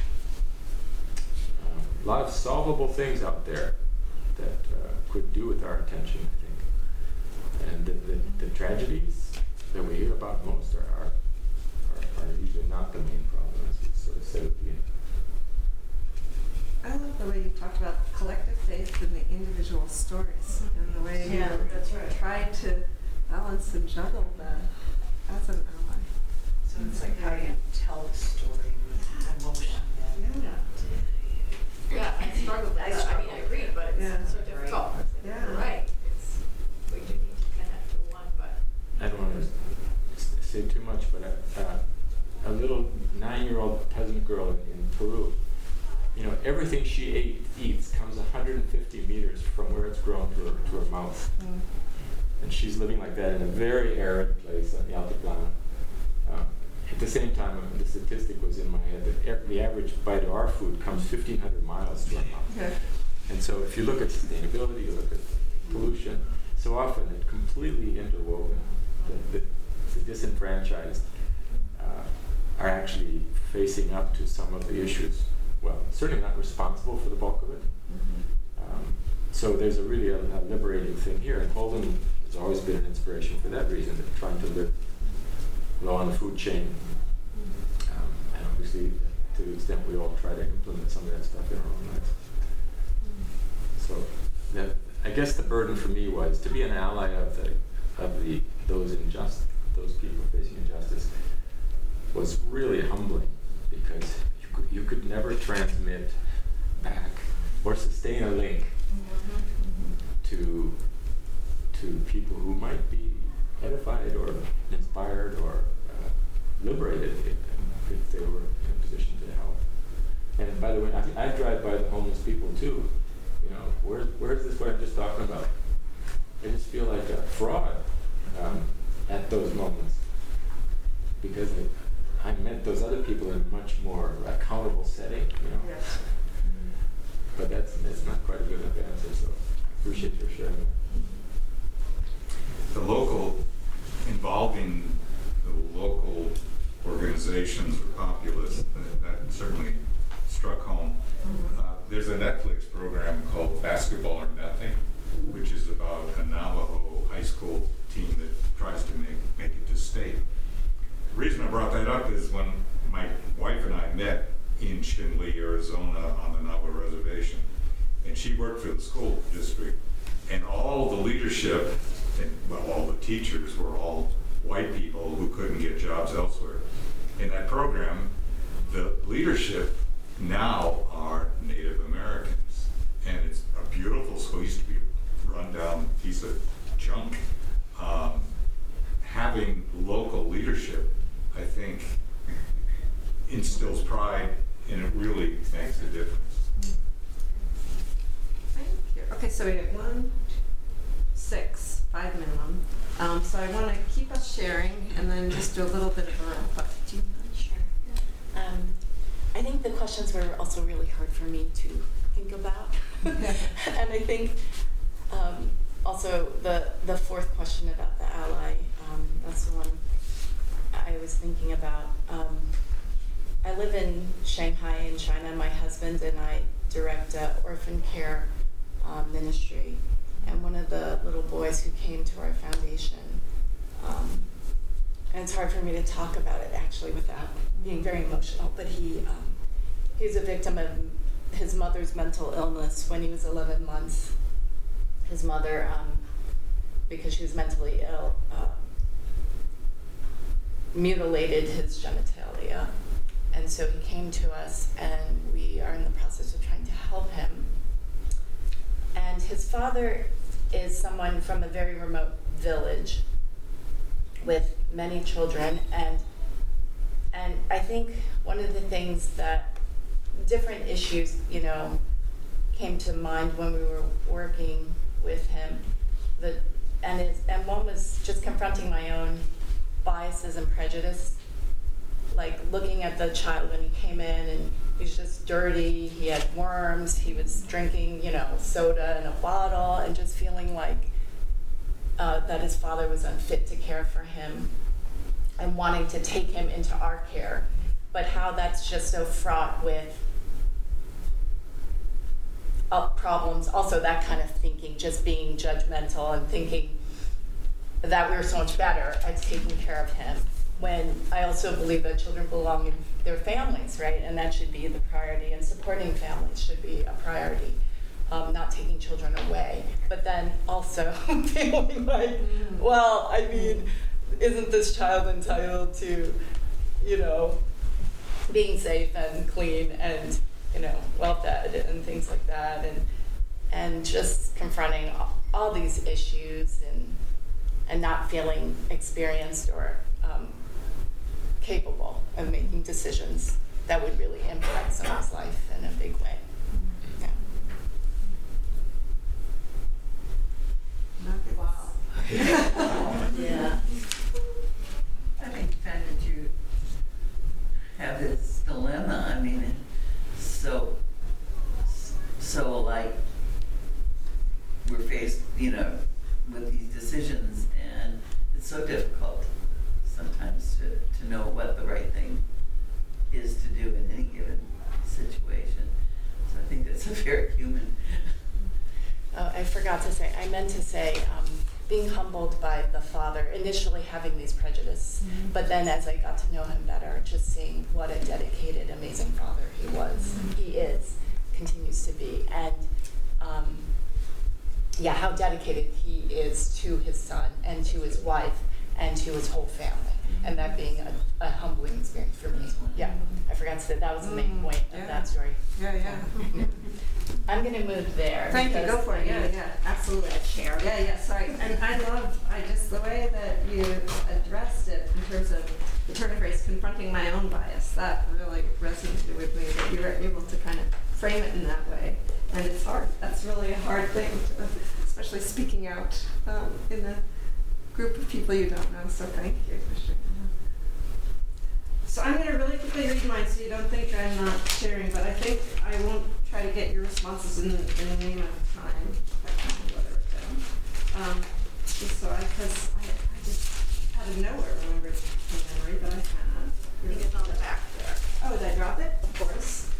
Um, a lot of solvable things out there that uh, could do with our attention, I think. And the, the, the tragedies that we hear about most are, are, are, are usually not the main problem, as we sort of said at the beginning. I love the way you talk talked about collective faith in the individual stories and the way Yeah, you that's right. try to balance and juggle that as an ally. So it's like how do you tell a story with emotion and Yeah. Yeah, I struggle with that. I mean, I agree, but it's Yeah. so difficult. Yeah. You're right. It's, we do need to connect to one, but. I don't want to say too much, but a, uh, a little nine-year-old peasant girl in, in Peru, you know, everything she ate, eats comes one hundred fifty meters from where it's grown to her, to her mouth. Mm. And she's living like that in a very arid place on the Altiplano. Uh, at the same time, uh, the statistic was in my head that ev- the average bite of our food comes fifteen hundred miles to our mouth. Okay. And so if you look at sustainability, you look at pollution, so often it's completely interwoven. The, the, the disenfranchised uh, are actually facing up to some of the issues. Well, certainly not responsible for the bulk of it. Mm-hmm. Um, so there's a really a, a liberating thing here, and Holden has always been an inspiration for that reason, of trying to live low on the food chain. Um, and obviously, to the extent we all try to implement some of that stuff in our own lives. So that, I guess the burden for me was to be an ally of the of the those injust those people facing injustice was really humbling, because you could, you could never transmit back or sustain a link to to people who might be edified or inspired or uh, liberated if, if they were in a position to help. And by the way, I, I drive by the homeless people too. You know, where, where's this what I'm just talking about? I just feel like a fraud um, at those moments, because I, I met those other people in a much more accountable setting, you know. Yes. But that's, that's not quite a good enough answer, so I appreciate your sharing that. The local, involving the local organizations or populists, that, that certainly struck home. Uh, there's a Netflix program called Basketball or Nothing, which is about a Navajo high school team that tries to make, make it to state. The reason I brought that up is when my wife and I met in Chinle, Arizona on the Navajo reservation, and she worked for the school district, and all the leadership, and, well, all the teachers were all white people who couldn't get jobs elsewhere. In that program, the leadership now are Native Americans, and it's a beautiful school. It used to be a rundown piece of junk. Um, having local leadership, I think, instills pride, and it really makes a difference. Thank you. Okay, so we have one, six, five minimum. Um, so I want to keep us sharing and then just do a little bit of a wrap up. Do you mind? Sure. Um, I think the questions were also really hard for me to think about. And I think um, also the, the fourth question about the ally, um, that's the one I was thinking about. Um, I live in Shanghai in China. My husband and I direct an orphan care um, ministry. And one of the little boys who came to our foundation, um, and it's hard for me to talk about it actually without being very emotional, but he um, he was a victim of his mother's mental illness when he was eleven months. His mother, um, because she was mentally ill, uh, mutilated his genitalia. And so he came to us, and we are in the process of trying to help him. And his father is someone from a very remote village with many children, and and I think one of the things that different issues, you know, came to mind when we were working with him. The and his, and one was just confronting my own biases and prejudice, like looking at the child when he came in and he was just dirty, he had worms, he was drinking, you know, soda in a bottle, and just feeling like uh, that his father was unfit to care for him and wanting to take him into our care, but how that's just so fraught with uh, problems. Also that kind of thinking, just being judgmental and thinking that we were so much better at taking care of him. when I also believe that children belong in their families, right? And that should be the priority, and supporting families should be a priority, um, not taking children away. But then also feeling like, well, I mean, isn't this child entitled to, you know, being safe and clean and, you know, well fed and things like that, and and just confronting all, all these issues and and not feeling experienced or um, capable of making decisions that would really impact someone's life in a big way. Yeah. Wow. Yeah. I think the fact that you have this dilemma, I mean, so, so like, we're faced, you know, with these decisions, and it's so difficult sometimes to, to know what the right thing is to do in any given situation. So I think that's a very human. Oh, I forgot to say, I meant to say, um, being humbled by the father, initially having these prejudices, mm-hmm. but then as I got to know him better, just seeing what a dedicated, amazing father he was, mm-hmm. he is, continues to be, and um, yeah, how dedicated he is to his son and to his wife and to his whole family, mm-hmm. and that being a, a humbling experience for me. Yeah, I forgot to say that was the main point yeah. of that story. Yeah, yeah. I'm gonna move there. Thank you, go for it, yeah, yeah, absolutely. Chair. Yeah, yeah, sorry, and I love, I just, the way that you addressed it in terms of the turn of phrase, confronting my own bias, that really resonated with me, that you were able to kind of frame it in that way. And it's hard, that's really a hard thing, to, especially speaking out um, in a group of people you don't know, so thank you for sharing that. So I'm gonna really quickly read mine so you don't think I'm not sharing, but I think I won't try to get your responses in, in the name of time. If I can whether it down. Um, just so I, because I, I just out of nowhere remembered the memory that I have. I think it's on the back there. Oh, did I drop it? Of course.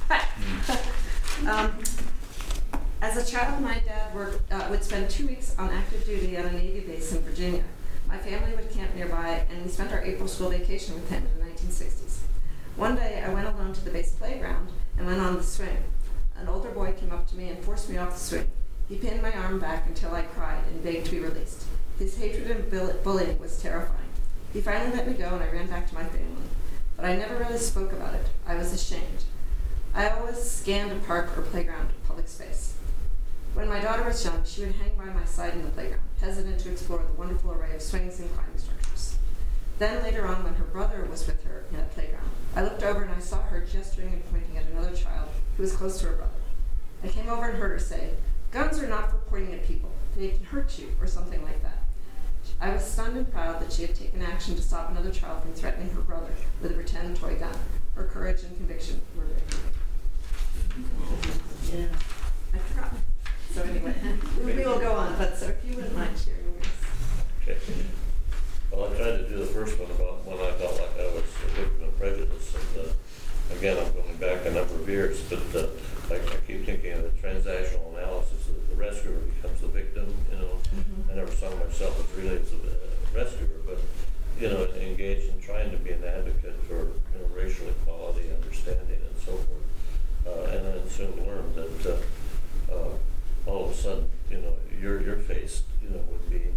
um, as a child, my dad worked, uh, would spend two weeks on active duty at a Navy base in Virginia. My family would camp nearby, and we spent our April school vacation with him in the nineteen sixties. One day, I went alone to the base playground and went on the swing. An older boy came up to me and forced me off the swing. He pinned my arm back until I cried and begged to be released. His hatred and bullying was terrifying. He finally let me go, and I ran back to my family. But I never really spoke about it. I was ashamed. I always scanned a park or playground public space. When my daughter was young, she would hang by my side in the playground, hesitant to explore the wonderful array of swings and climbing structures. Then later on, when her brother was with her in a playground, I looked over and I saw her gesturing and pointing at another child who was close to her brother. I came over and heard her say, "Guns are not for pointing at people. They can hurt you," or something like that. I was stunned and proud that she had taken action to stop another child from threatening her brother with a pretend toy gun. Her courage and conviction were very high. Yeah. I forgot. So anyway, we, we will go on, but so if you wouldn't mind sharing yours. Okay. Well, I tried to do the first one about when I felt like I was a victim of prejudice, and uh, again, I'm going back a number of years, but uh, I, I keep thinking of the transactional analysis that the rescuer becomes the victim. You know, mm-hmm. I never saw myself as really as a uh, rescuer, but you know, engaged in trying to be an advocate for you know, racial equality, understanding, and so forth. Uh, and then soon learned that uh, uh, all of a sudden, you know, you're you're faced, you know, with being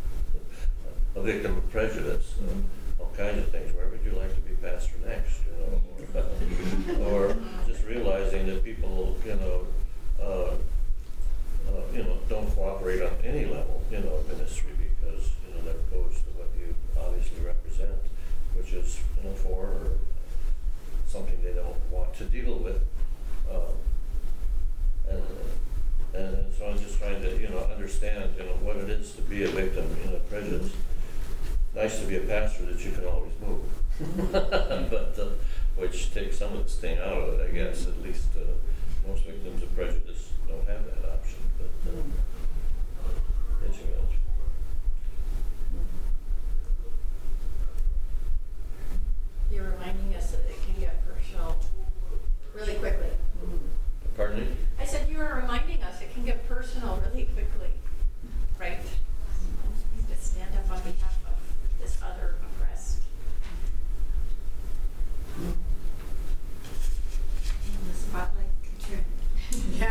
a victim of prejudice, uh, all kinds of things. Where would you like to be pastor next? You know, or, or just realizing that people, you know, uh, uh, you know, don't cooperate on any level, you know, of ministry because you know they're opposed to what you obviously represent, which is you know for or something they don't want to deal with, um, and. And, and so I'm just trying to, you know, understand, you know, what it is to be a victim in a prejudice. Nice to be a pastor that you can always move, but uh, which takes some of the sting out of it, I guess. At least uh, most victims of prejudice don't have that option. But uh, yes, you guys. You're reminding us that it can get personal really quickly. Pardon me? I said you were reminding us it can get personal really quickly, right? You need to stand up on behalf of this other oppressed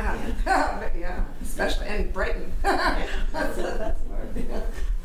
Yeah, yeah, especially in Brighton. That's, that's hard. Yeah.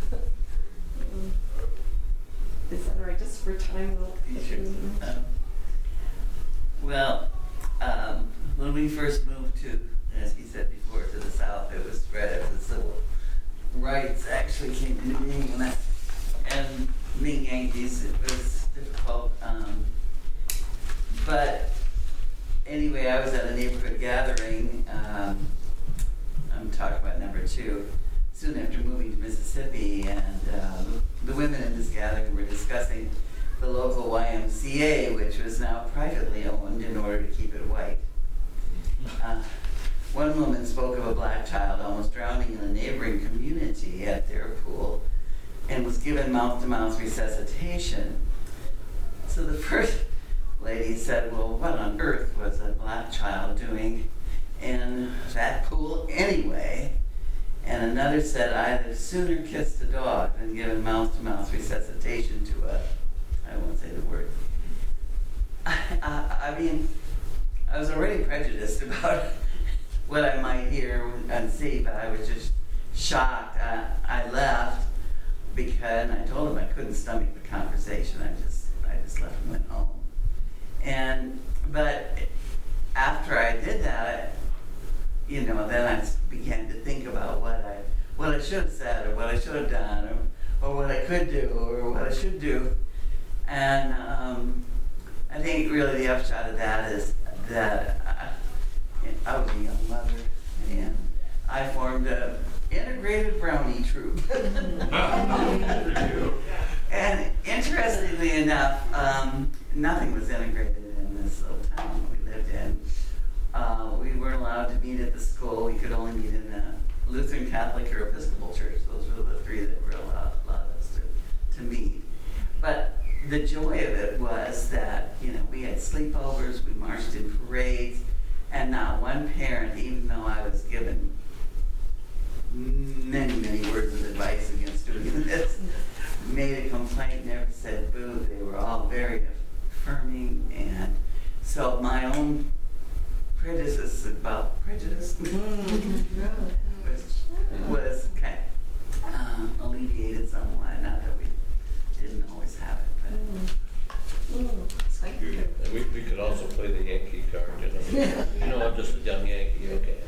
Is that all right, just for time? We'll Sure. Um, well, um, when we first moved to, as he said before, to the south, it was right after the civil rights actually came into being, and, that, and being Yankees, it was difficult. Um, but anyway, I was at a neighborhood gathering. Um, I'm talking about number two. Soon after moving to Mississippi, and uh, the women in this gathering were discussing the local Y M C A, which was now privately owned in order to keep it white. Uh, one woman spoke of a black child almost drowning in a neighboring community at their pool and was given mouth-to-mouth resuscitation. So the first lady said, well, what on earth was a black child doing in that pool anyway? And another said, I'd have sooner kissed a dog than given mouth-to-mouth resuscitation to a, I won't say the word. I, I, I mean, I was already prejudiced about what I might hear and see, but I was just shocked. I, I left because, and I told him I couldn't stomach the conversation. I just, I just left and went home. And, but after I did that, you know, then I began to think about what I what I should have said, or what I should have done, or, or what I could do, or what I should do. And um, I think really the upshot of that is that I, I was a young mother, and I formed an integrated brownie troop. And interestingly enough, um, nothing was integrated in this little town we lived in. Uh, we weren't allowed to meet at the school. We could only meet in a Lutheran, Catholic, or Episcopal church. Those were the three that were allowed, allowed us to, to meet. But the joy of it was that, you know, we had sleepovers, we marched in parades, and not one parent, even though I was given many, many words of advice against doing this, made a complaint, never said boo. They were all very affirming. And so my own prejudice about prejudice was, was kind of uh, alleviated somewhat. Not that we didn't always have it, but Thank you. And we, we could also play the Yankee card, you know. You know, I'm just a young Yankee, okay.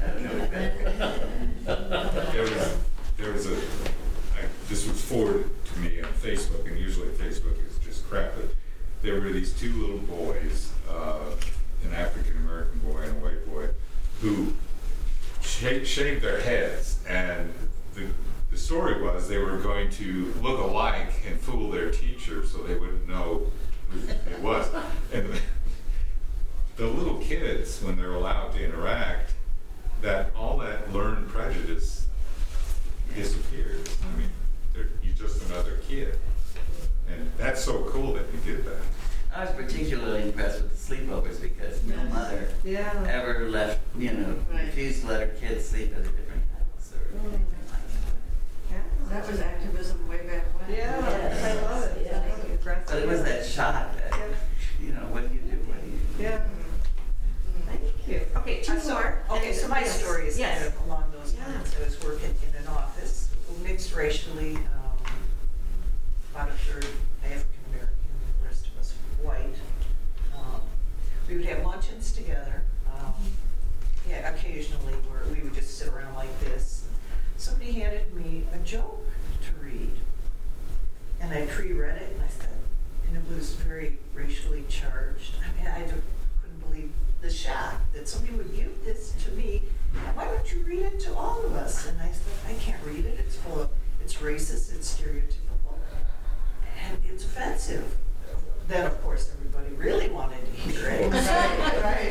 There was, there was a, I, this was forwarded to me on Facebook, and usually Facebook is just crap, but there were these two little boys, uh, an African-American boy and a white boy, who shaved, shaved their heads, and the, the story was they were going to look alike and fool their teacher so they wouldn't know who it was. And the, the little kids, when they're allowed to interact, that all that learned prejudice disappears. I mean, they're, you're just another kid. And that's so cool that you did that. I was particularly impressed with the sleepovers because no mother Yeah. ever left, you know, Right. refused to let her kids sleep at a different house or Mm. anything like that. Yeah. That was activism way back when. Yeah, Yes. I love it. Yeah. But it was that shock that, Yeah. you know, what do you do, what do you do? Yeah. Thank you. Okay, two Uh, so- more. Okay, and- so my yes. story is kind Yes. of along those Yeah. lines. I was working in an office, mixed racially, um, about a third African American, the rest of us white. Um, we would have luncheons together. Um, yeah, occasionally where we would just sit around like this. Somebody handed me a joke to read, and I pre-read it, and I said, and it was very racially charged. I mean, I just couldn't believe the shock that somebody would give this to me. Why don't you read it to all of us? And I said, I can't read it. It's full of, it's racist, it's stereotypical, and it's offensive. Then, of course, everybody really wanted to hear it. Right, right.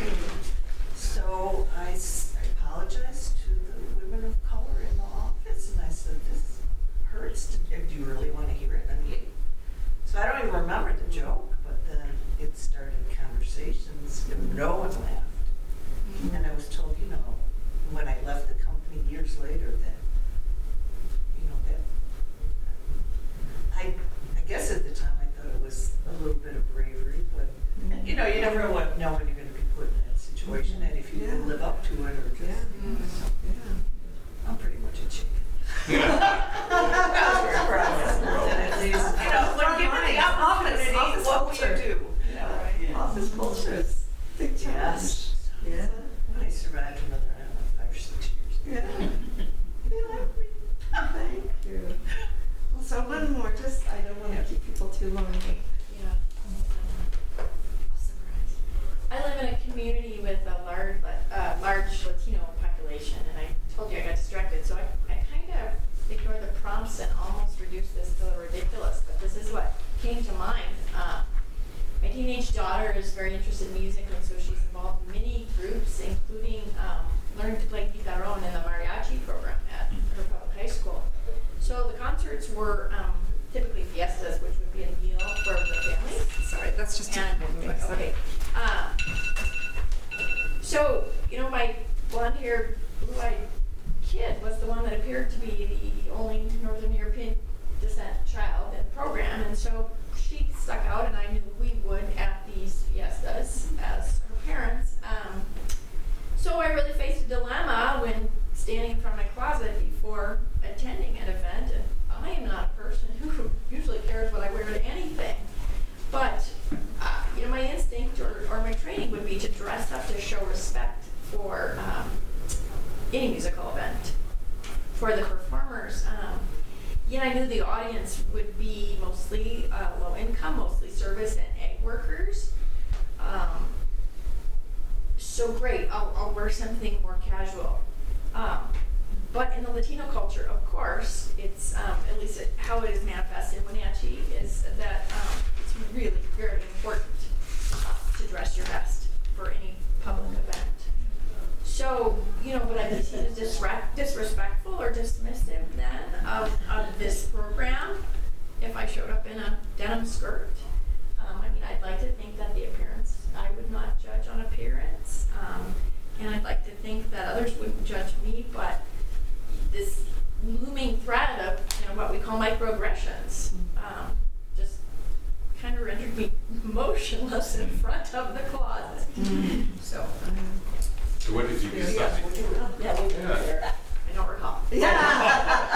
So I, s- I apologized to the women of color in the office, and I said, this hurts. To, do you really want to hear it? I mean, so I don't even remember the joke, but then it started conversations, and no one laughed. And I was told, you know, when I left the company years later, that, you know, that I, I guess at the time I thought it was a little bit of bravery, but, and, you know, you never know when you're going to be put in that situation, and if you Yeah. live up to it or just, large Latino population, and I told you I got distracted, so I, I kind of ignored the prompts and almost reduced this to the ridiculous, but this is what came to mind. Uh, my teenage daughter is very interested in music, and so she's involved in many groups, including um, learning to play guitarrón in the mariachi program at her public high school. So the concerts were um, typically fiestas, which would be a meal for the families. Sorry, that's just And, okay. Uh, so, you know, my blonde-haired, blue-eyed kid was the one that appeared to be the only Northern European descent child in the program, and so she stuck out, and I knew we would at these fiestas as her parents. Um, so I really faced a dilemma when standing in front of my closet before attending an event, and I am not a person who usually cares what I wear to anything. But, uh, you know, my instinct or, or my training would be to dress up to show respect for um, any musical event, for the performers. Um, yeah, I knew the audience would be mostly uh, low income, mostly service and egg workers. Um, so great, I'll, I'll wear something more casual. Um, but in the Latino culture, of course, it's, um, at least it, how it is manifested in Wenatchee, is that um, it's really very important uh, to dress your best for any public event. So, you know, would I be seen as disre- disrespectful or dismissive then of, of this program if I showed up in a denim skirt? Um, I mean, I'd like to think that the appearance, I would not judge on appearance. Um, and I'd like to think that others wouldn't judge me, but this looming thread of, you know, what we call microaggressions um, just kind of rendered me motionless in front of the closet. Mm-hmm. So, um, So what did you yeah, decide? we'll do it. Yeah, we'll do Yeah. it. I don't recall. Yeah.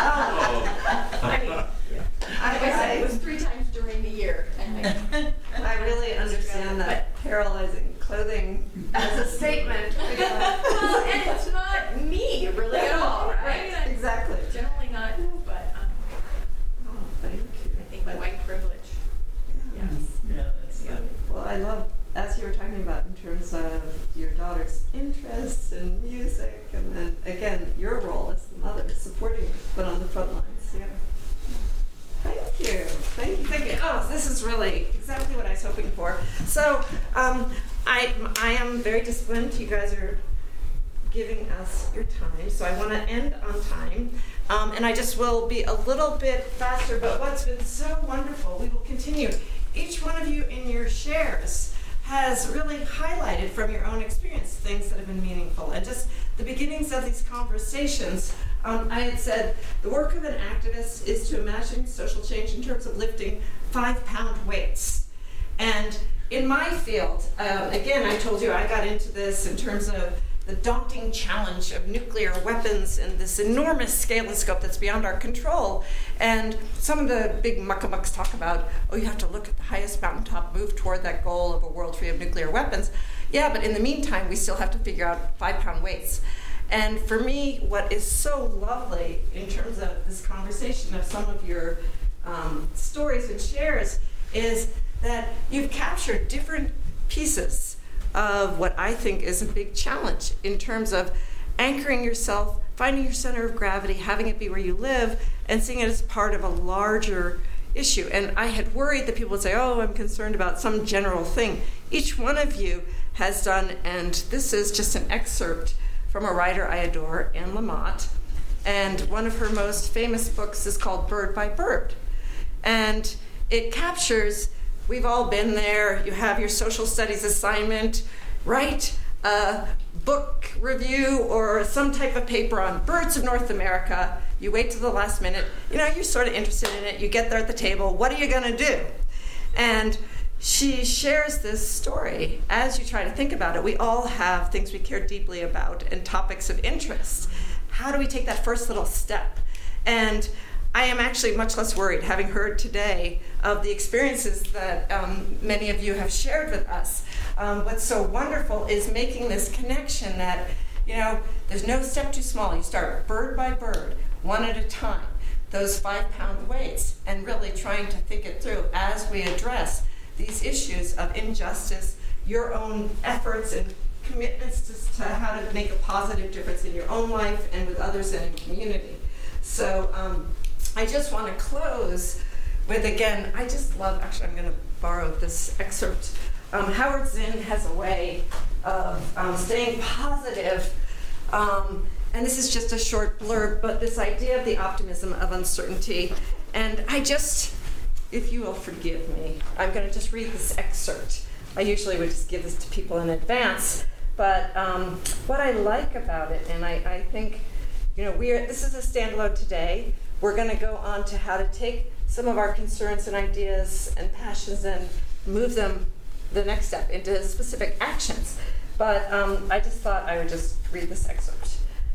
I mean, yeah. I, Like I said, it I, was three times during the year. And I, I really understand that paralyzing clothing as a statement. well, and it's not me really at all, right? Right, I'm exactly. generally not, but um, Oh, thank you. I think my white privilege. Yes. Yeah, that's Yeah. good. Well, I love, as you were talking about in terms of your daughter's interests in music, and then again, your role as the mother, supporting her, but on the front lines. Yeah. Thank you. Thank you. Thank you. Oh, this is really exactly what I was hoping for. So, um, I I am very disciplined. You guys are giving us your time, so I want to end on time. Um, and I just will be a little bit faster, but what's been so wonderful, we will continue. Each one of you in your shares has really highlighted from your own experience things that have been meaningful. And just the beginnings of these conversations, um, I had said the work of an activist is to imagine social change in terms of lifting five pound weights. And in my field, um, again, I told you I got into this in terms of the daunting challenge of nuclear weapons and this enormous scale and scope that's beyond our control. And some of the big muckamucks talk about, oh, you have to look at the highest mountaintop, move toward that goal of a world free of nuclear weapons. Yeah, but in the meantime, we still have to figure out five-pound weights. And for me, what is so lovely in terms of this conversation of some of your um, stories and shares is that you've captured different pieces of what I think is a big challenge in terms of anchoring yourself, finding your center of gravity, having it be where you live, and seeing it as part of a larger issue. And I had worried that people would say, oh, I'm concerned about some general thing. Each one of you has done, and this is just an excerpt from a writer I adore, Anne Lamott, and one of her most famous books is called Bird by Bird. And it captures, we've all been there, you have your social studies assignment, write a book review or some type of paper on birds of North America. You wait till the last minute, you know, you're sort of interested in it, you get there at the table, what are you gonna do? And she shares this story. As you try to think about it, we all have things we care deeply about and topics of interest. How do we take that first little step? And I am actually much less worried, having heard today of the experiences that um, many of you have shared with us. Um, what's so wonderful is making this connection that, you know, there's no step too small. You start bird by bird, one at a time, those five-pound weights, and really trying to think it through as we address these issues of injustice, your own efforts and commitments to, to how to make a positive difference in your own life and with others and in community. So um, I just want to close with, again, I just love, actually I'm going to borrow this excerpt. Um, Howard Zinn has a way of um, staying positive, um, and this is just a short blurb, but this idea of the optimism of uncertainty. And I just, if you will forgive me, I'm going to just read this excerpt. I usually would just give this to people in advance, but um, what I like about it, and I, I think, you know, we are, this is a standalone today. We're going to go on to how to take some of our concerns and ideas and passions and move them the next step into specific actions. But um, I just thought I would just read this excerpt.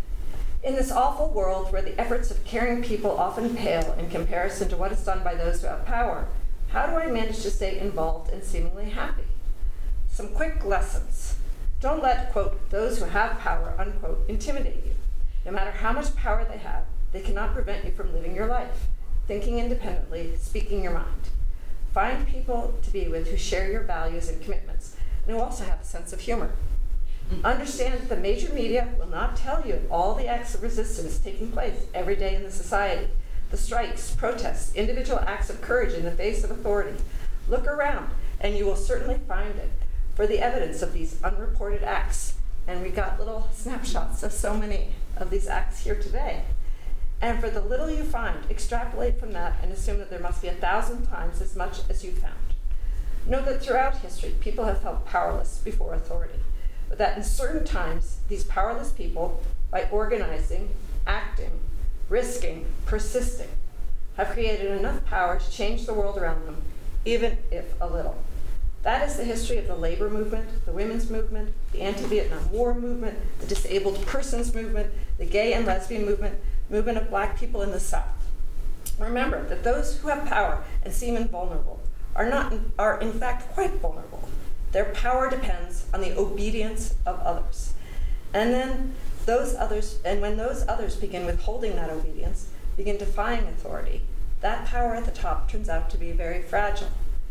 In this awful world where the efforts of caring people often pale in comparison to what is done by those who have power, how do I manage to stay involved and seemingly happy? Some quick lessons. Don't let, quote, those who have power, unquote, intimidate you. No matter how much power they have, they cannot prevent you from living your life, thinking independently, speaking your mind. Find people to be with who share your values and commitments, and who also have a sense of humor. Understand that the major media will not tell you of all the acts of resistance taking place every day in the society, the strikes, protests, individual acts of courage in the face of authority. Look around, and you will certainly find it for the evidence of these unreported acts. And we got little snapshots of so many of these acts here today. And for the little you find, extrapolate from that and assume that there must be a thousand times as much as you found. Know that throughout history, people have felt powerless before authority, but that in certain times, these powerless people, by organizing, acting, risking, persisting, have created enough power to change the world around them, even if a little. That is the history of the labor movement, the women's movement, the anti-Vietnam War movement, the disabled persons movement, the gay and lesbian movement, movement of black people in the South. Remember that those who have power and seem invulnerable are not are in fact quite vulnerable. Their power depends on the obedience of others. And then those others, and when those others begin withholding that obedience, begin defying authority, that power at the top turns out to be very fragile.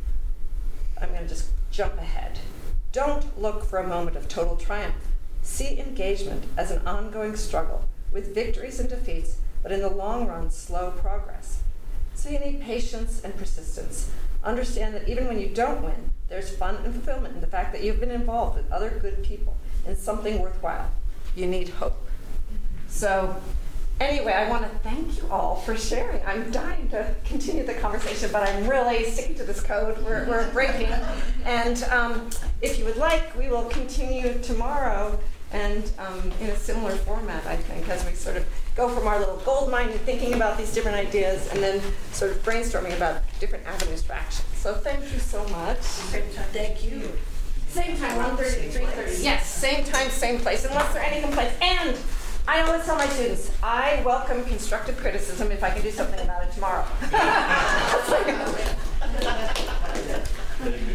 I'm going to just jump ahead. Don't look for a moment of total triumph. See engagement as an ongoing struggle with victories and defeats, but in the long run, slow progress. So you need patience and persistence. Understand that even when you don't win, there's fun and fulfillment in the fact that you've been involved with other good people in something worthwhile. You need hope. So anyway, I want to thank you all for sharing. I'm dying to continue the conversation, but I'm really sticking to this code. We're, we're breaking. And um, if you would like, we will continue tomorrow and um, in a similar format, I think, as we sort of go from our little gold mine and thinking about these different ideas and then sort of brainstorming about different avenues for action. So thank you so much. Thank you. Same time, one thirty to three thirty. Yes, same time, same place, unless there are any complaints. And I always tell my students, I welcome constructive criticism if I can do something about it tomorrow.